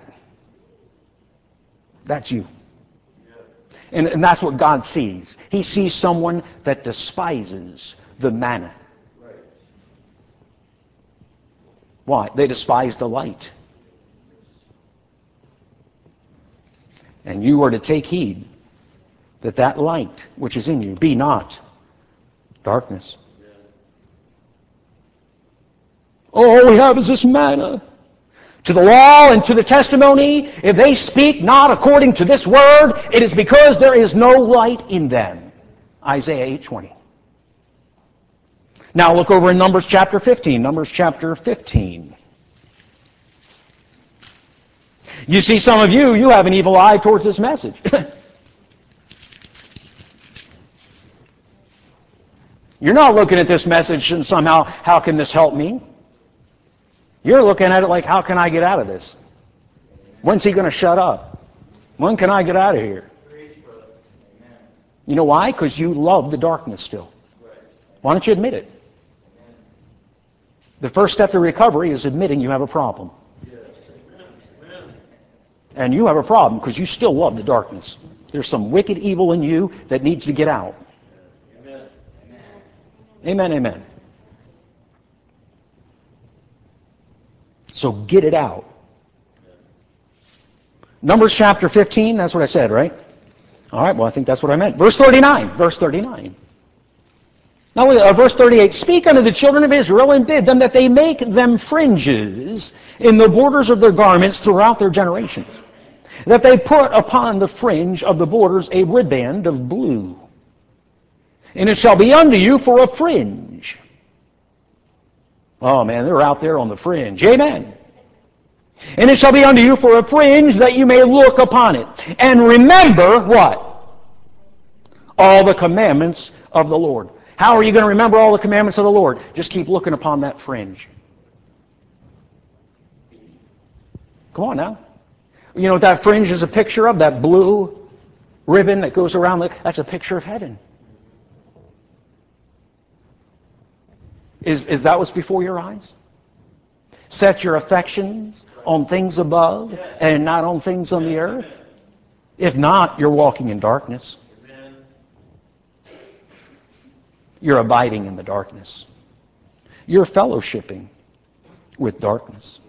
A: that's you. And, and that's what God sees. He sees someone that despises the manna. Why? They despise the light. And you are to take heed that that light which is in you be not darkness. Oh, all we have is this manna. To the law and to the testimony, if they speak not according to this word, it is because there is no light in them. Isaiah eight twenty. Now look over in Numbers chapter fifteen. Numbers chapter fifteen. You see, some of you, you have an evil eye towards this message. You're not looking at this message and somehow, how can this help me? You're looking at it like, how can I get out of this? When's he going to shut up? When can I get out of here? You know why? Because you love the darkness still. Why don't you admit it? The first step to recovery is admitting you have a problem. And you have a problem because you still love the darkness. There's some wicked evil in you that needs to get out. Amen, amen. So get it out. Numbers chapter fifteen, that's what I said, right? All right, well, I think that's what I meant. Verse thirty-nine, verse thirty-nine. Now, uh, verse thirty-eight, speak unto the children of Israel and bid them that they make them fringes in the borders of their garments throughout their generations, that they put upon the fringe of the borders a riband of blue. And it shall be unto you for a fringe. Oh, man, they're out there on the fringe. Amen. And it shall be unto you for a fringe that you may look upon it. And remember what? All the commandments of the Lord. How are you going to remember all the commandments of the Lord? Just keep looking upon that fringe. Come on now. You know what that fringe is a picture of? That blue ribbon that goes around, the, that's a picture of heaven. Is, is that what's before your eyes? Set your affections on things above and not on things on the earth. If not, you're walking in darkness. You're abiding in the darkness. You're fellowshipping with darkness.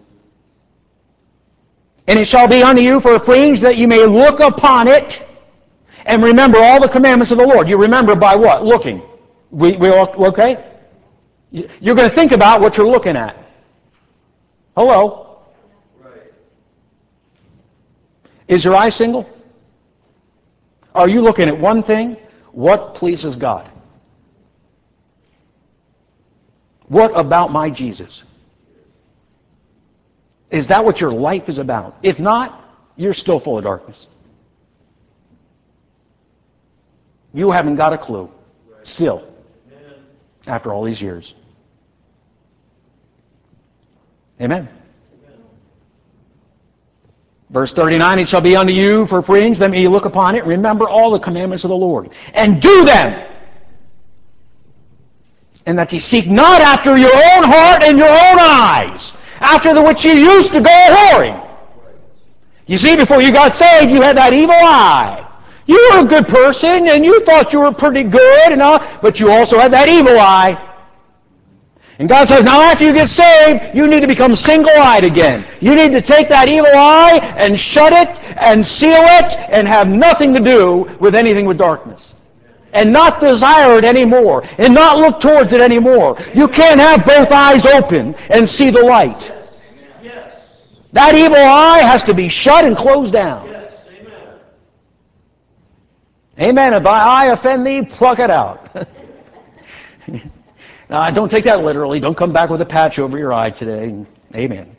A: And it shall be unto you for a fringe that you may look upon it and remember all the commandments of the Lord. You remember by what? Looking. We, we all, okay? You're going to think about what you're looking at. Hello?
B: Right.
A: Is your eye single? Are you looking at one thing? What pleases God? What about my Jesus? Is that what your life is about? If not, you're still full of darkness. You haven't got a clue. Still. After all these years. Amen. Verse thirty-nine, it shall be unto you for a fringe, that ye look upon it, remember all the commandments of the Lord, and do them. And that ye seek not after your own heart and your own eyes, after the which you used to go whoring. You see, before you got saved, you had that evil eye. You were a good person, and you thought you were pretty good, and all, but you also had that evil eye. And God says, now after you get saved, you need to become single-eyed again. You need to take that evil eye and shut it and seal it and have nothing to do with anything with darkness. And not desire it anymore. And not look towards it anymore. You can't have both eyes open and see the light. That evil eye has to be shut and closed down. Amen. If thy eye offend thee, pluck it out. Now, don't take that literally. Don't come back with a patch over your eye today. Amen.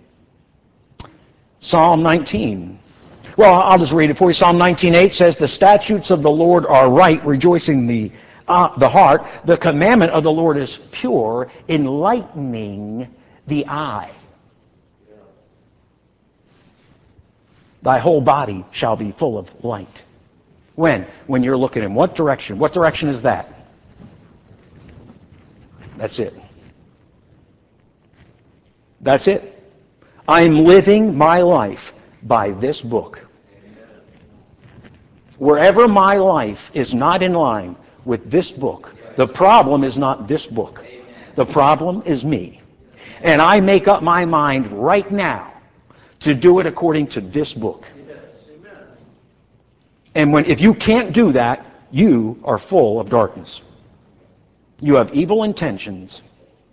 A: Psalm nineteen. Well, I'll just read it for you. Psalm nineteen eight says, the statutes of the Lord are right, rejoicing the, uh, the heart. The commandment of the Lord is pure, enlightening the eye. Thy whole body shall be full of light. When? When you're looking in what direction? What direction is that? That's it. That's it. I'm living my life by this book. Wherever my life is not in line with this book, the problem is not this book. The problem is me. And I make up my mind right now to do it according to this book. And when if you can't do that, you are full of darkness. You have evil intentions.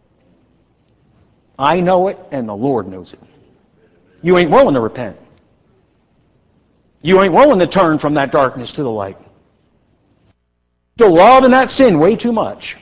A: I know it, and the Lord knows it. You ain't willing to repent. You ain't willing to turn from that darkness to the light. You're loving that sin way too much.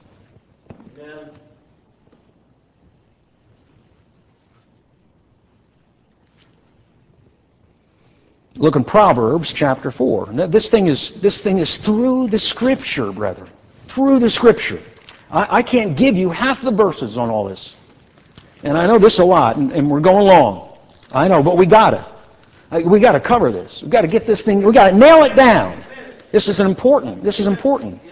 A: Look in Proverbs chapter four. Now, this thing is this thing is through the Scripture, brethren. Through the Scripture. I, I can't give you half the verses on all this. And I know this a lot, and, and we're going long. I know, but we got to. We got to cover this. We've got to get this thing, we've got to nail it down. This is important. This is important.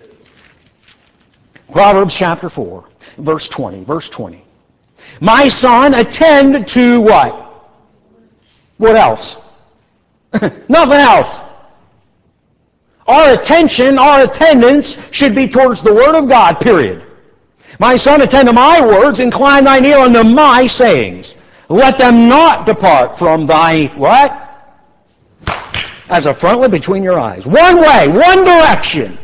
A: Proverbs chapter four, verse twenty. Verse twenty. My son, attend to what? What else? Nothing else. Our attention, our attendance should be towards the Word of God, period. My son, attend to my words, incline thine ear unto my sayings. Let them not depart from thy, what? As a frontlet between your eyes. One way, one direction.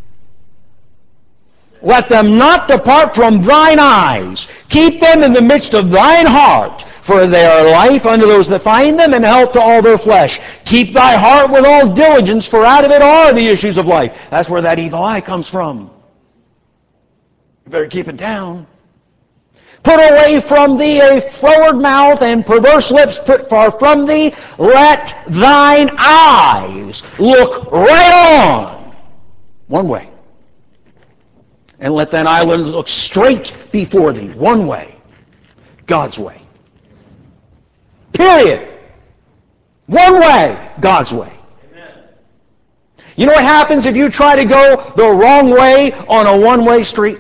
A: Let them not depart from thine eyes. Keep them in the midst of thine heart, for they are life unto those that find them, and health to all their flesh. Keep thy heart with all diligence, for out of it are the issues of life. That's where that evil eye comes from. You better keep it down. Put away from thee a froward mouth, and perverse lips put far from thee. Let thine eyes look right on, one way. And let thine eyelids look straight before thee, one way. God's way. Period. One way, God's way. Amen. You know what happens if you try to go the wrong way on a one-way street?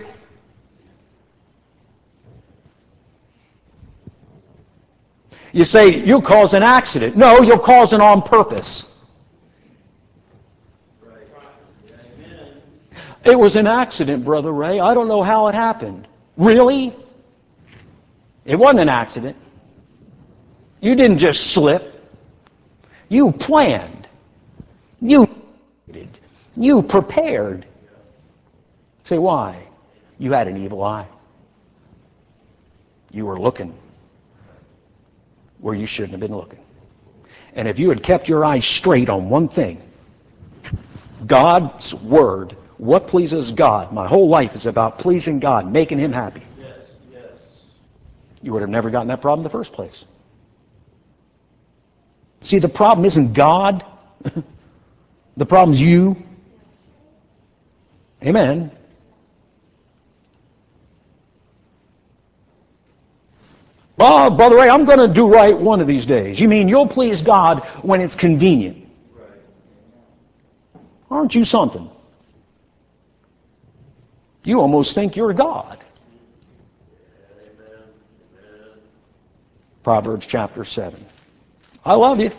A: You say, you'll cause an accident. No, you'll cause it on purpose. Right. Amen. It was an accident, Brother Ray. I don't know how it happened. Really? It wasn't an accident. You didn't just slip. You planned. You You prepared. Say, why? You had an evil eye. You were looking where you shouldn't have been looking. And if you had kept your eyes straight on one thing, God's Word, what pleases God, my whole life is about pleasing God, making Him happy.
B: Yes, yes.
A: You would have never gotten that problem in the first place. See, the problem isn't God. The problem's you. Amen. Oh, Brother Ray, I'm going to do right one of these days. You mean you'll please God when it's convenient?
B: Right.
A: Aren't you something? You almost think you're God.
B: Amen. Amen.
A: Proverbs chapter seven. I love you.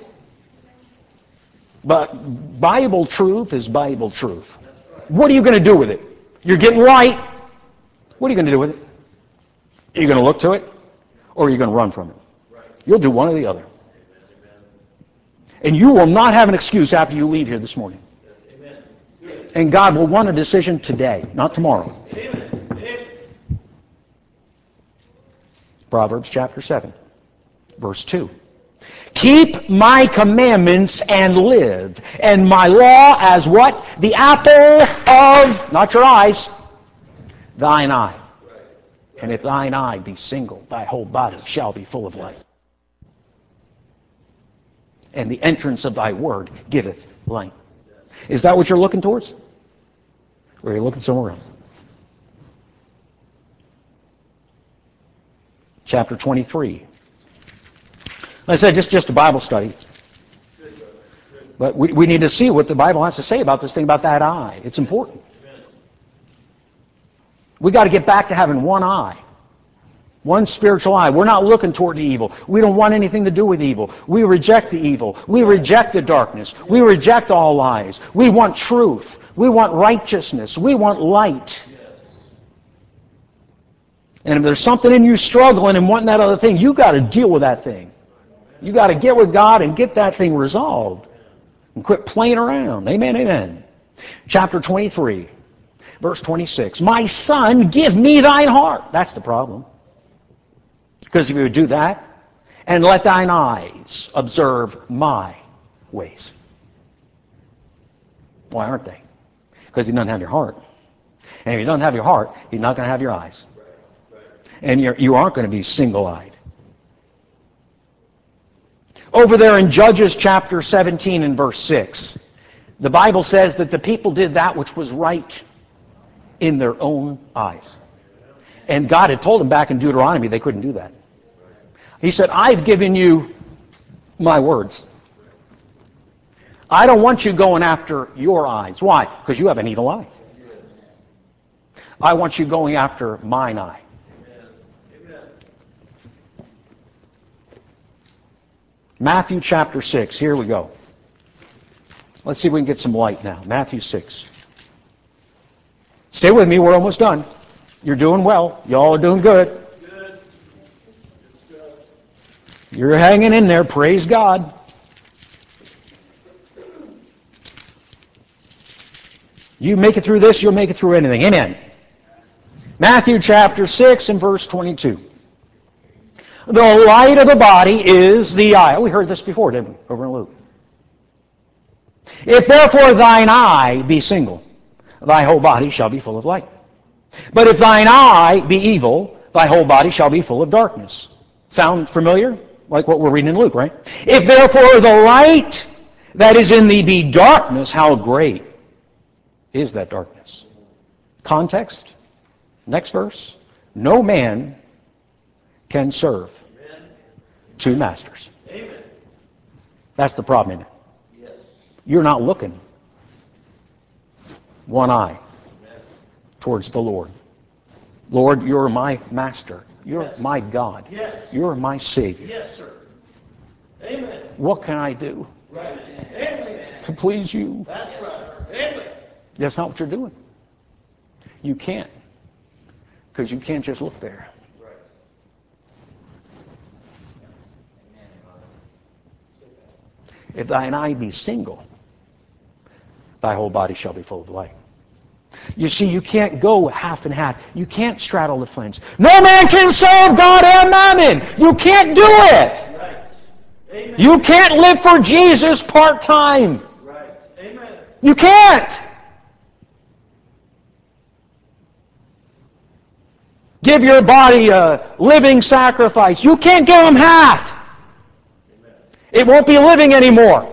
A: But Bible truth is Bible truth. What are you going to do with it? You're getting light. What are you going to do with it? Are you going to look to it? Or are you going to run from it? You'll do one or the other. And you will not have an excuse after you leave here this morning. And God will want a decision today, not tomorrow. Proverbs chapter seven, verse two. Keep my commandments and live, and my law as what? The apple of, not your eyes, thine eye. And if thine eye be single, thy whole body shall be full of light. And the entrance of thy word giveth light. Is that what you're looking towards? Or are you looking somewhere else? Chapter twenty-three. Like I said, just, just a Bible study. But we, we need to see what the Bible has to say about this thing, about that eye. It's important. We've got to get back to having one eye. One spiritual eye. We're not looking toward the evil. We don't want anything to do with evil. We reject the evil. We reject the darkness. We reject all lies. We want truth. We want righteousness. We want light. And if there's something in you struggling and wanting that other thing, you've got to deal with that thing. You've got to get with God and get that thing resolved. And quit playing around. Amen, amen. Chapter twenty-three. Verse twenty-six, my son, give me thine heart. That's the problem. Because if you would do that, and let thine eyes observe my ways. Why aren't they? Because he doesn't have your heart. And if he doesn't have your heart, he's not going to have your eyes. And you're, you aren't going to be single-eyed. Over there in Judges chapter seventeen and verse six, the Bible says that the people did that which was right in their own eyes. And God had told them back in Deuteronomy they couldn't do that. He said, I've given you my words. I don't want you going after your eyes. Why? Because you have an evil eye. I want you going after mine eye. Matthew chapter six. Here we go. Let's see if we can get some light now. Matthew six. Stay with me. We're almost done. You're doing well. Y'all are doing good.
B: Good. Good stuff.
A: You're hanging in there. Praise God. You make it through this, you'll make it through anything. Amen. Matthew chapter six and verse twenty-two. The light of the body is the eye. We heard this before, didn't we? Over in Luke. If therefore thine eye be single, thy whole body shall be full of light. But if thine eye be evil, thy whole body shall be full of darkness. Sound familiar? Like what we're reading in Luke, right? If therefore the light that is in thee be darkness, how great is that darkness? Context. Next verse. No man can serve
B: Amen.
A: two masters.
B: Amen.
A: That's the problem, isn't it?
B: Yes.
A: You're not looking one eye
B: Amen.
A: towards the Lord. Lord, you're my master. You're
B: Yes.
A: my God.
B: Yes.
A: You're my Savior.
B: Yes, sir. Amen.
A: What can I do
B: Right. Amen.
A: to please you?
B: That's right. Amen.
A: That's not what you're doing. You can't. Because you can't just look there.
B: Right.
A: If thine eye be single, thy whole body shall be full of light. You see, you can't go half and half. You can't straddle the fence. No man can serve God and mammon. You can't do it.
B: Right. Amen.
A: You can't live for Jesus part-time.
B: Right. Amen.
A: You can't. Give your body a living sacrifice. You can't give them half.
B: Amen.
A: It won't be living anymore.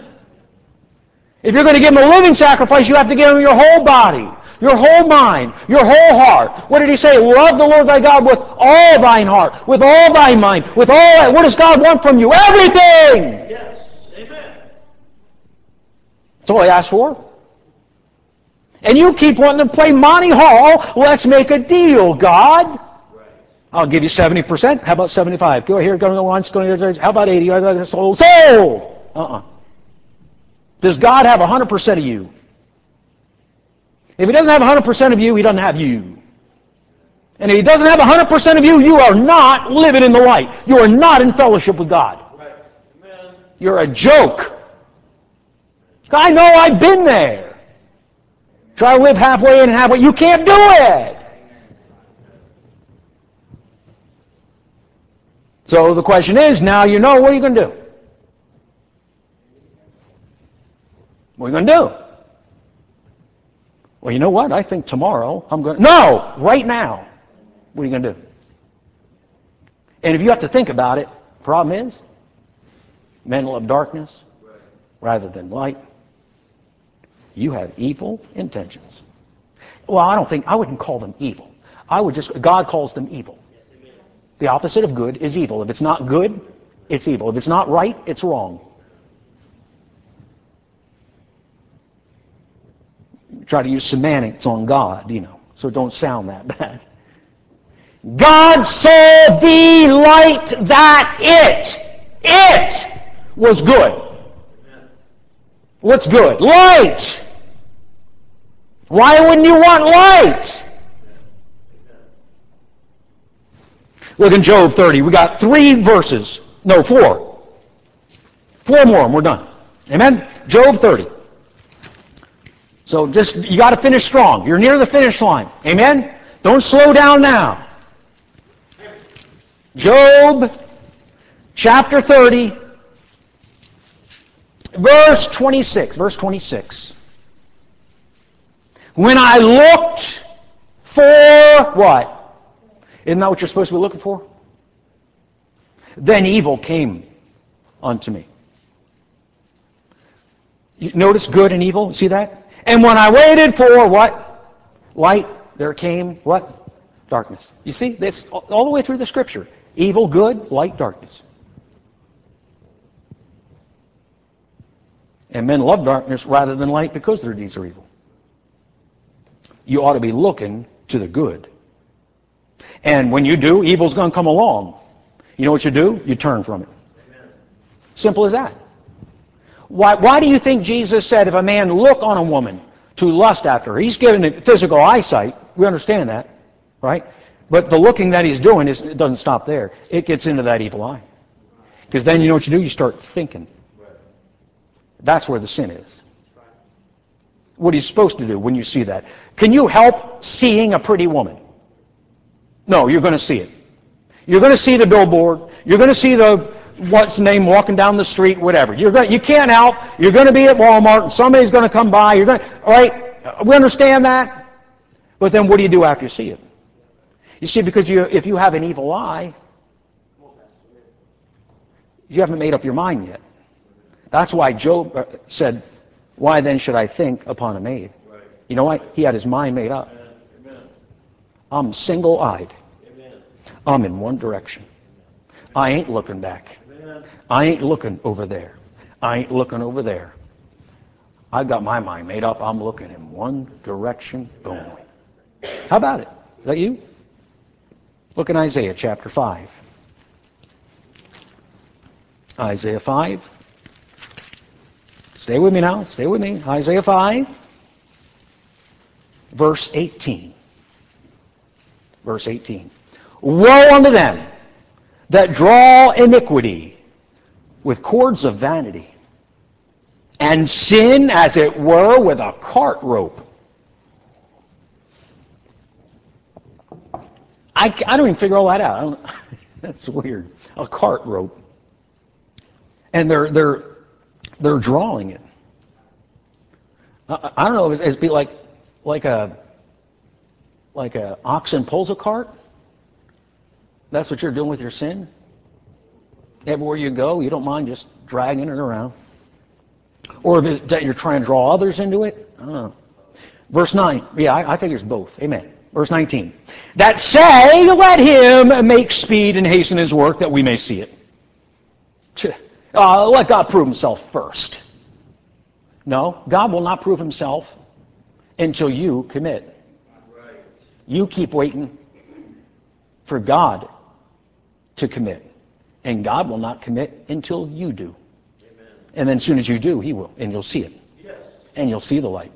A: If you're going to give them a living sacrifice, you have to give them your whole body, your whole mind, your whole heart. What did he say? Love the Lord thy God with all thine heart, with all thy mind, with all... What does God want from you? Everything!
B: Yes. Amen.
A: That's all he asked for. And you keep wanting to play Monty Hall. Let's make a deal, God.
B: Right.
A: I'll give you seventy percent. How about seventy-five? Go here, go to once, go here. How about eighty? Sold. Sold! Uh-uh. Does God have one hundred percent of you? If he doesn't have one hundred percent of you, he doesn't have you. And if he doesn't have one hundred percent of you, you are not living in the light. You are not in fellowship with God.
B: Right. Amen.
A: You're a joke. I know, I've been there. Try to live halfway in and halfway. You can't do it. So the question is, now you know, what are you going to do? What are you going to do? Well, you know what? I think tomorrow I'm going to... No! Right now. What are you going to do? And if you have to think about it, the problem is, men love darkness rather than light. You have evil intentions. Well, I don't think... I wouldn't call them evil. I would just... God calls them evil. The opposite of good is evil. If it's not good, it's evil. If it's not right, it's wrong. Try to use semantics on God, you know, so it don't sound that bad. God saw the light that it, it was good. What's good? Light. Why wouldn't you want light? Look in Job thirty. We got three verses. No, four. Four more and we're done. Amen? Job thirty. So just, you got to finish strong. You're near the finish line. Amen? Don't slow down now. Job chapter thirty, verse twenty-six. Verse twenty-six. When I looked for what? Isn't that what you're supposed to be looking for? Then evil came unto me. You notice good and evil? See that? And when I waited for what? Light, there came what? Darkness. You see? This all the way through the Scripture. Evil, good, light, darkness. And men love darkness rather than light because their deeds are evil. You ought to be looking to the good. And when you do, evil's going to come along. You know what you do? You turn from it. Amen. Simple as that. Why, why do you think Jesus said if a man look on a woman to lust after her, he's given it physical eyesight, we understand that, Right? But the looking that he's doing, is, it doesn't stop there. It gets into that evil eye. Because then you know what you do? You start thinking. That's where the sin is. What are you supposed to do when you see that? Can you help seeing a pretty woman? No, you're going to see it. You're going to see the billboard. You're going to see the, what's the name, walking down the street, whatever. You're going, you can't help. You're going to be at Walmart, and somebody's going to come by. You're going to, all right? We understand that. But then what do you do after you see it? You see, because you, if you have an evil eye, you haven't made up your mind yet. That's why Job said, why then should I think upon a maid? Right. You know what? He had his mind made up. Amen. I'm single-eyed. Amen. I'm in one direction. Amen. I ain't looking back. Amen. I ain't looking over there. I ain't looking over there. I've got my mind made up. I'm looking in one direction only. How about it? Is that you? Look in Isaiah chapter five. Isaiah five. Stay with me now. Stay with me. Isaiah five, verse eighteen. Verse eighteen. Woe unto them that draw iniquity with cords of vanity, and sin, as it were, with a cart rope. I, I don't even figure all that out. I don't, that's weird. A cart rope. And they're they're they're drawing it. I, I don't know. It's, it's be like like a like a oxen pulls a cart. That's what you're doing with your sin. Everywhere you go, you don't mind just dragging it around. Or if it's that you're trying to draw others into it. I don't know. Verse nine. Yeah, I, I figure it's both. Amen. Verse nineteen. That say, let him make speed and hasten his work, that we may see it. Uh, let God prove himself first. No, God will not prove himself until you commit. Right. You keep waiting for God to commit. And God will not commit until you do. Amen. And then as soon as you do, he will. And you'll see it. Yes. And you'll see the light.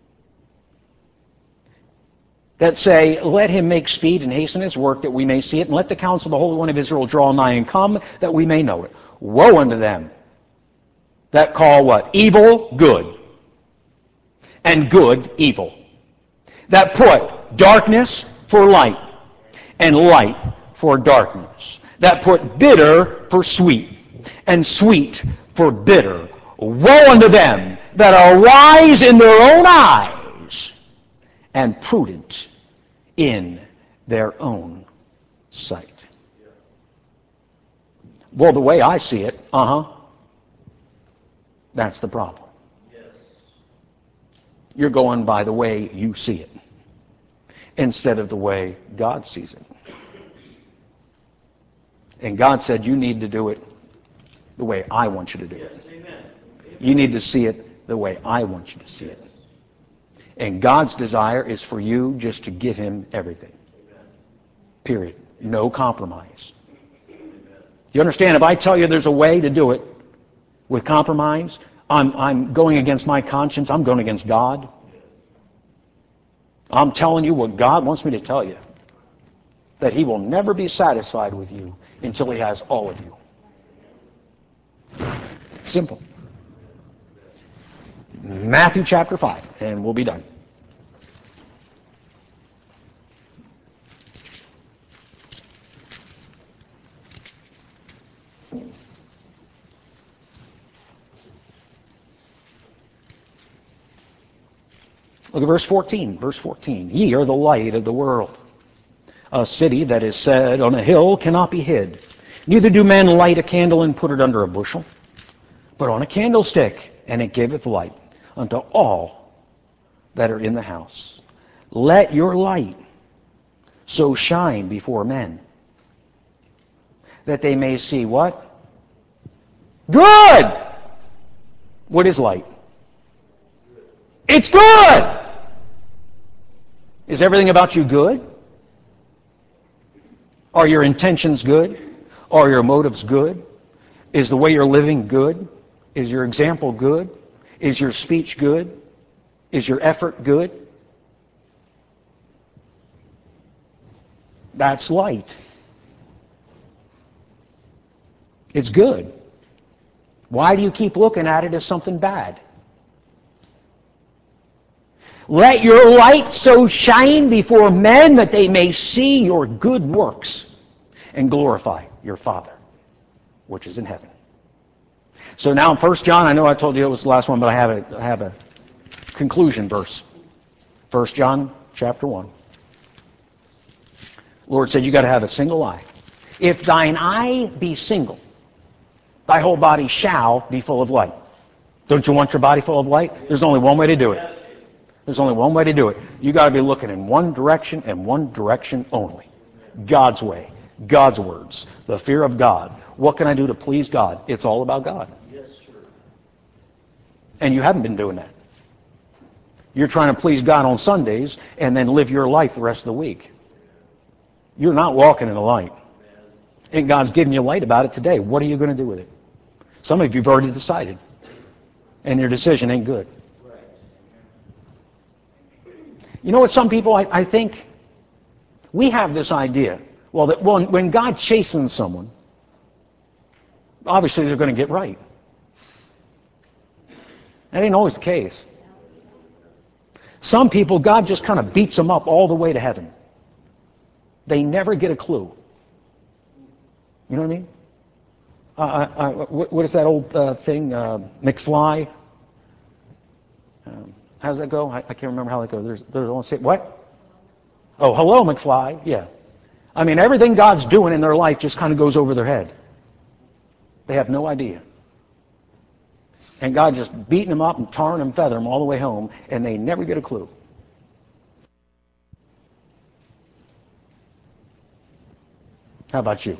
A: That say, let him make speed and hasten his work, that we may see it, and let the counsel of the Holy One of Israel draw nigh and come, that we may know it. Woe unto them that call what? Evil good, and good evil. That put darkness for light, and light for darkness. That put bitter for sweet, and sweet for bitter. Woe unto them that are wise in their own eyes, and prudent in their own sight. Well, the way I see it, uh-huh, that's the problem. Yes. You're going by the way you see it instead of the way God sees it. And God said, you need to do it the way I want you to do it. Yes, amen. You need to see it the way I want you to see it. And God's desire is for you just to give him everything. Period. No compromise. You understand? If I tell you there's a way to do it with compromise, I'm, I'm going against my conscience. I'm going against God. I'm telling you what God wants me to tell you. That he will never be satisfied with you until he has all of you. It's simple. Matthew chapter five, and we'll be done. Look at verse fourteen. Verse fourteen. Ye are the light of the world. A city that is set on a hill cannot be hid. Neither do men light a candle and put it under a bushel, but on a candlestick, and it giveth light unto all that are in the house. Let your light so shine before men, that they may see what? Good! What is light? It's good! Is everything about you good? Are your intentions good? Are your motives good? Is the way you're living good? Is your example good? Is your speech good? Is your effort good? That's light. It's good. Why do you keep looking at it as something bad? Let your light so shine before men that they may see your good works and glorify your Father, which is in heaven. So now in First John, I know I told you it was the last one, but I have a, I have a conclusion verse. First John chapter one. The Lord said you got to have a single eye. If thine eye be single, thy whole body shall be full of light. Don't you want your body full of light? There's only one way to do it. There's only one way to do it. You got to be looking in one direction and one direction only. God's way, God's words, the fear of God. What can I do to please God? It's all about God.
B: Yes, sir.
A: And you haven't been doing that. You're trying to please God on Sundays and then live your life the rest of the week. You're not walking in the light. And God's giving you light about it today. What are you going to do with it? Some of you have already decided. And your decision ain't good. You know what, some people, I, I think, we have this idea, well, that when, when God chastens someone, obviously they're going to get right. That ain't always the case. Some people, God just kind of beats them up all the way to heaven. They never get a clue. You know what I mean? Uh, uh, what, what is that old uh, thing, uh, McFly? Um, how does that go? I, I can't remember how that goes. There's, there's one say, what? Oh, hello, McFly. Yeah. I mean, everything God's doing in their life just kind of goes over their head. They have no idea. And God just beating them up and tarring them, feathering them all the way home, and they never get a clue. How about you?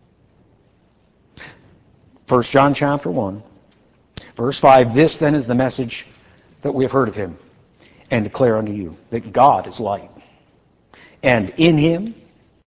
A: First John chapter one, verse five, this then is the message that we have heard of him and declare unto you, that God is light, and in him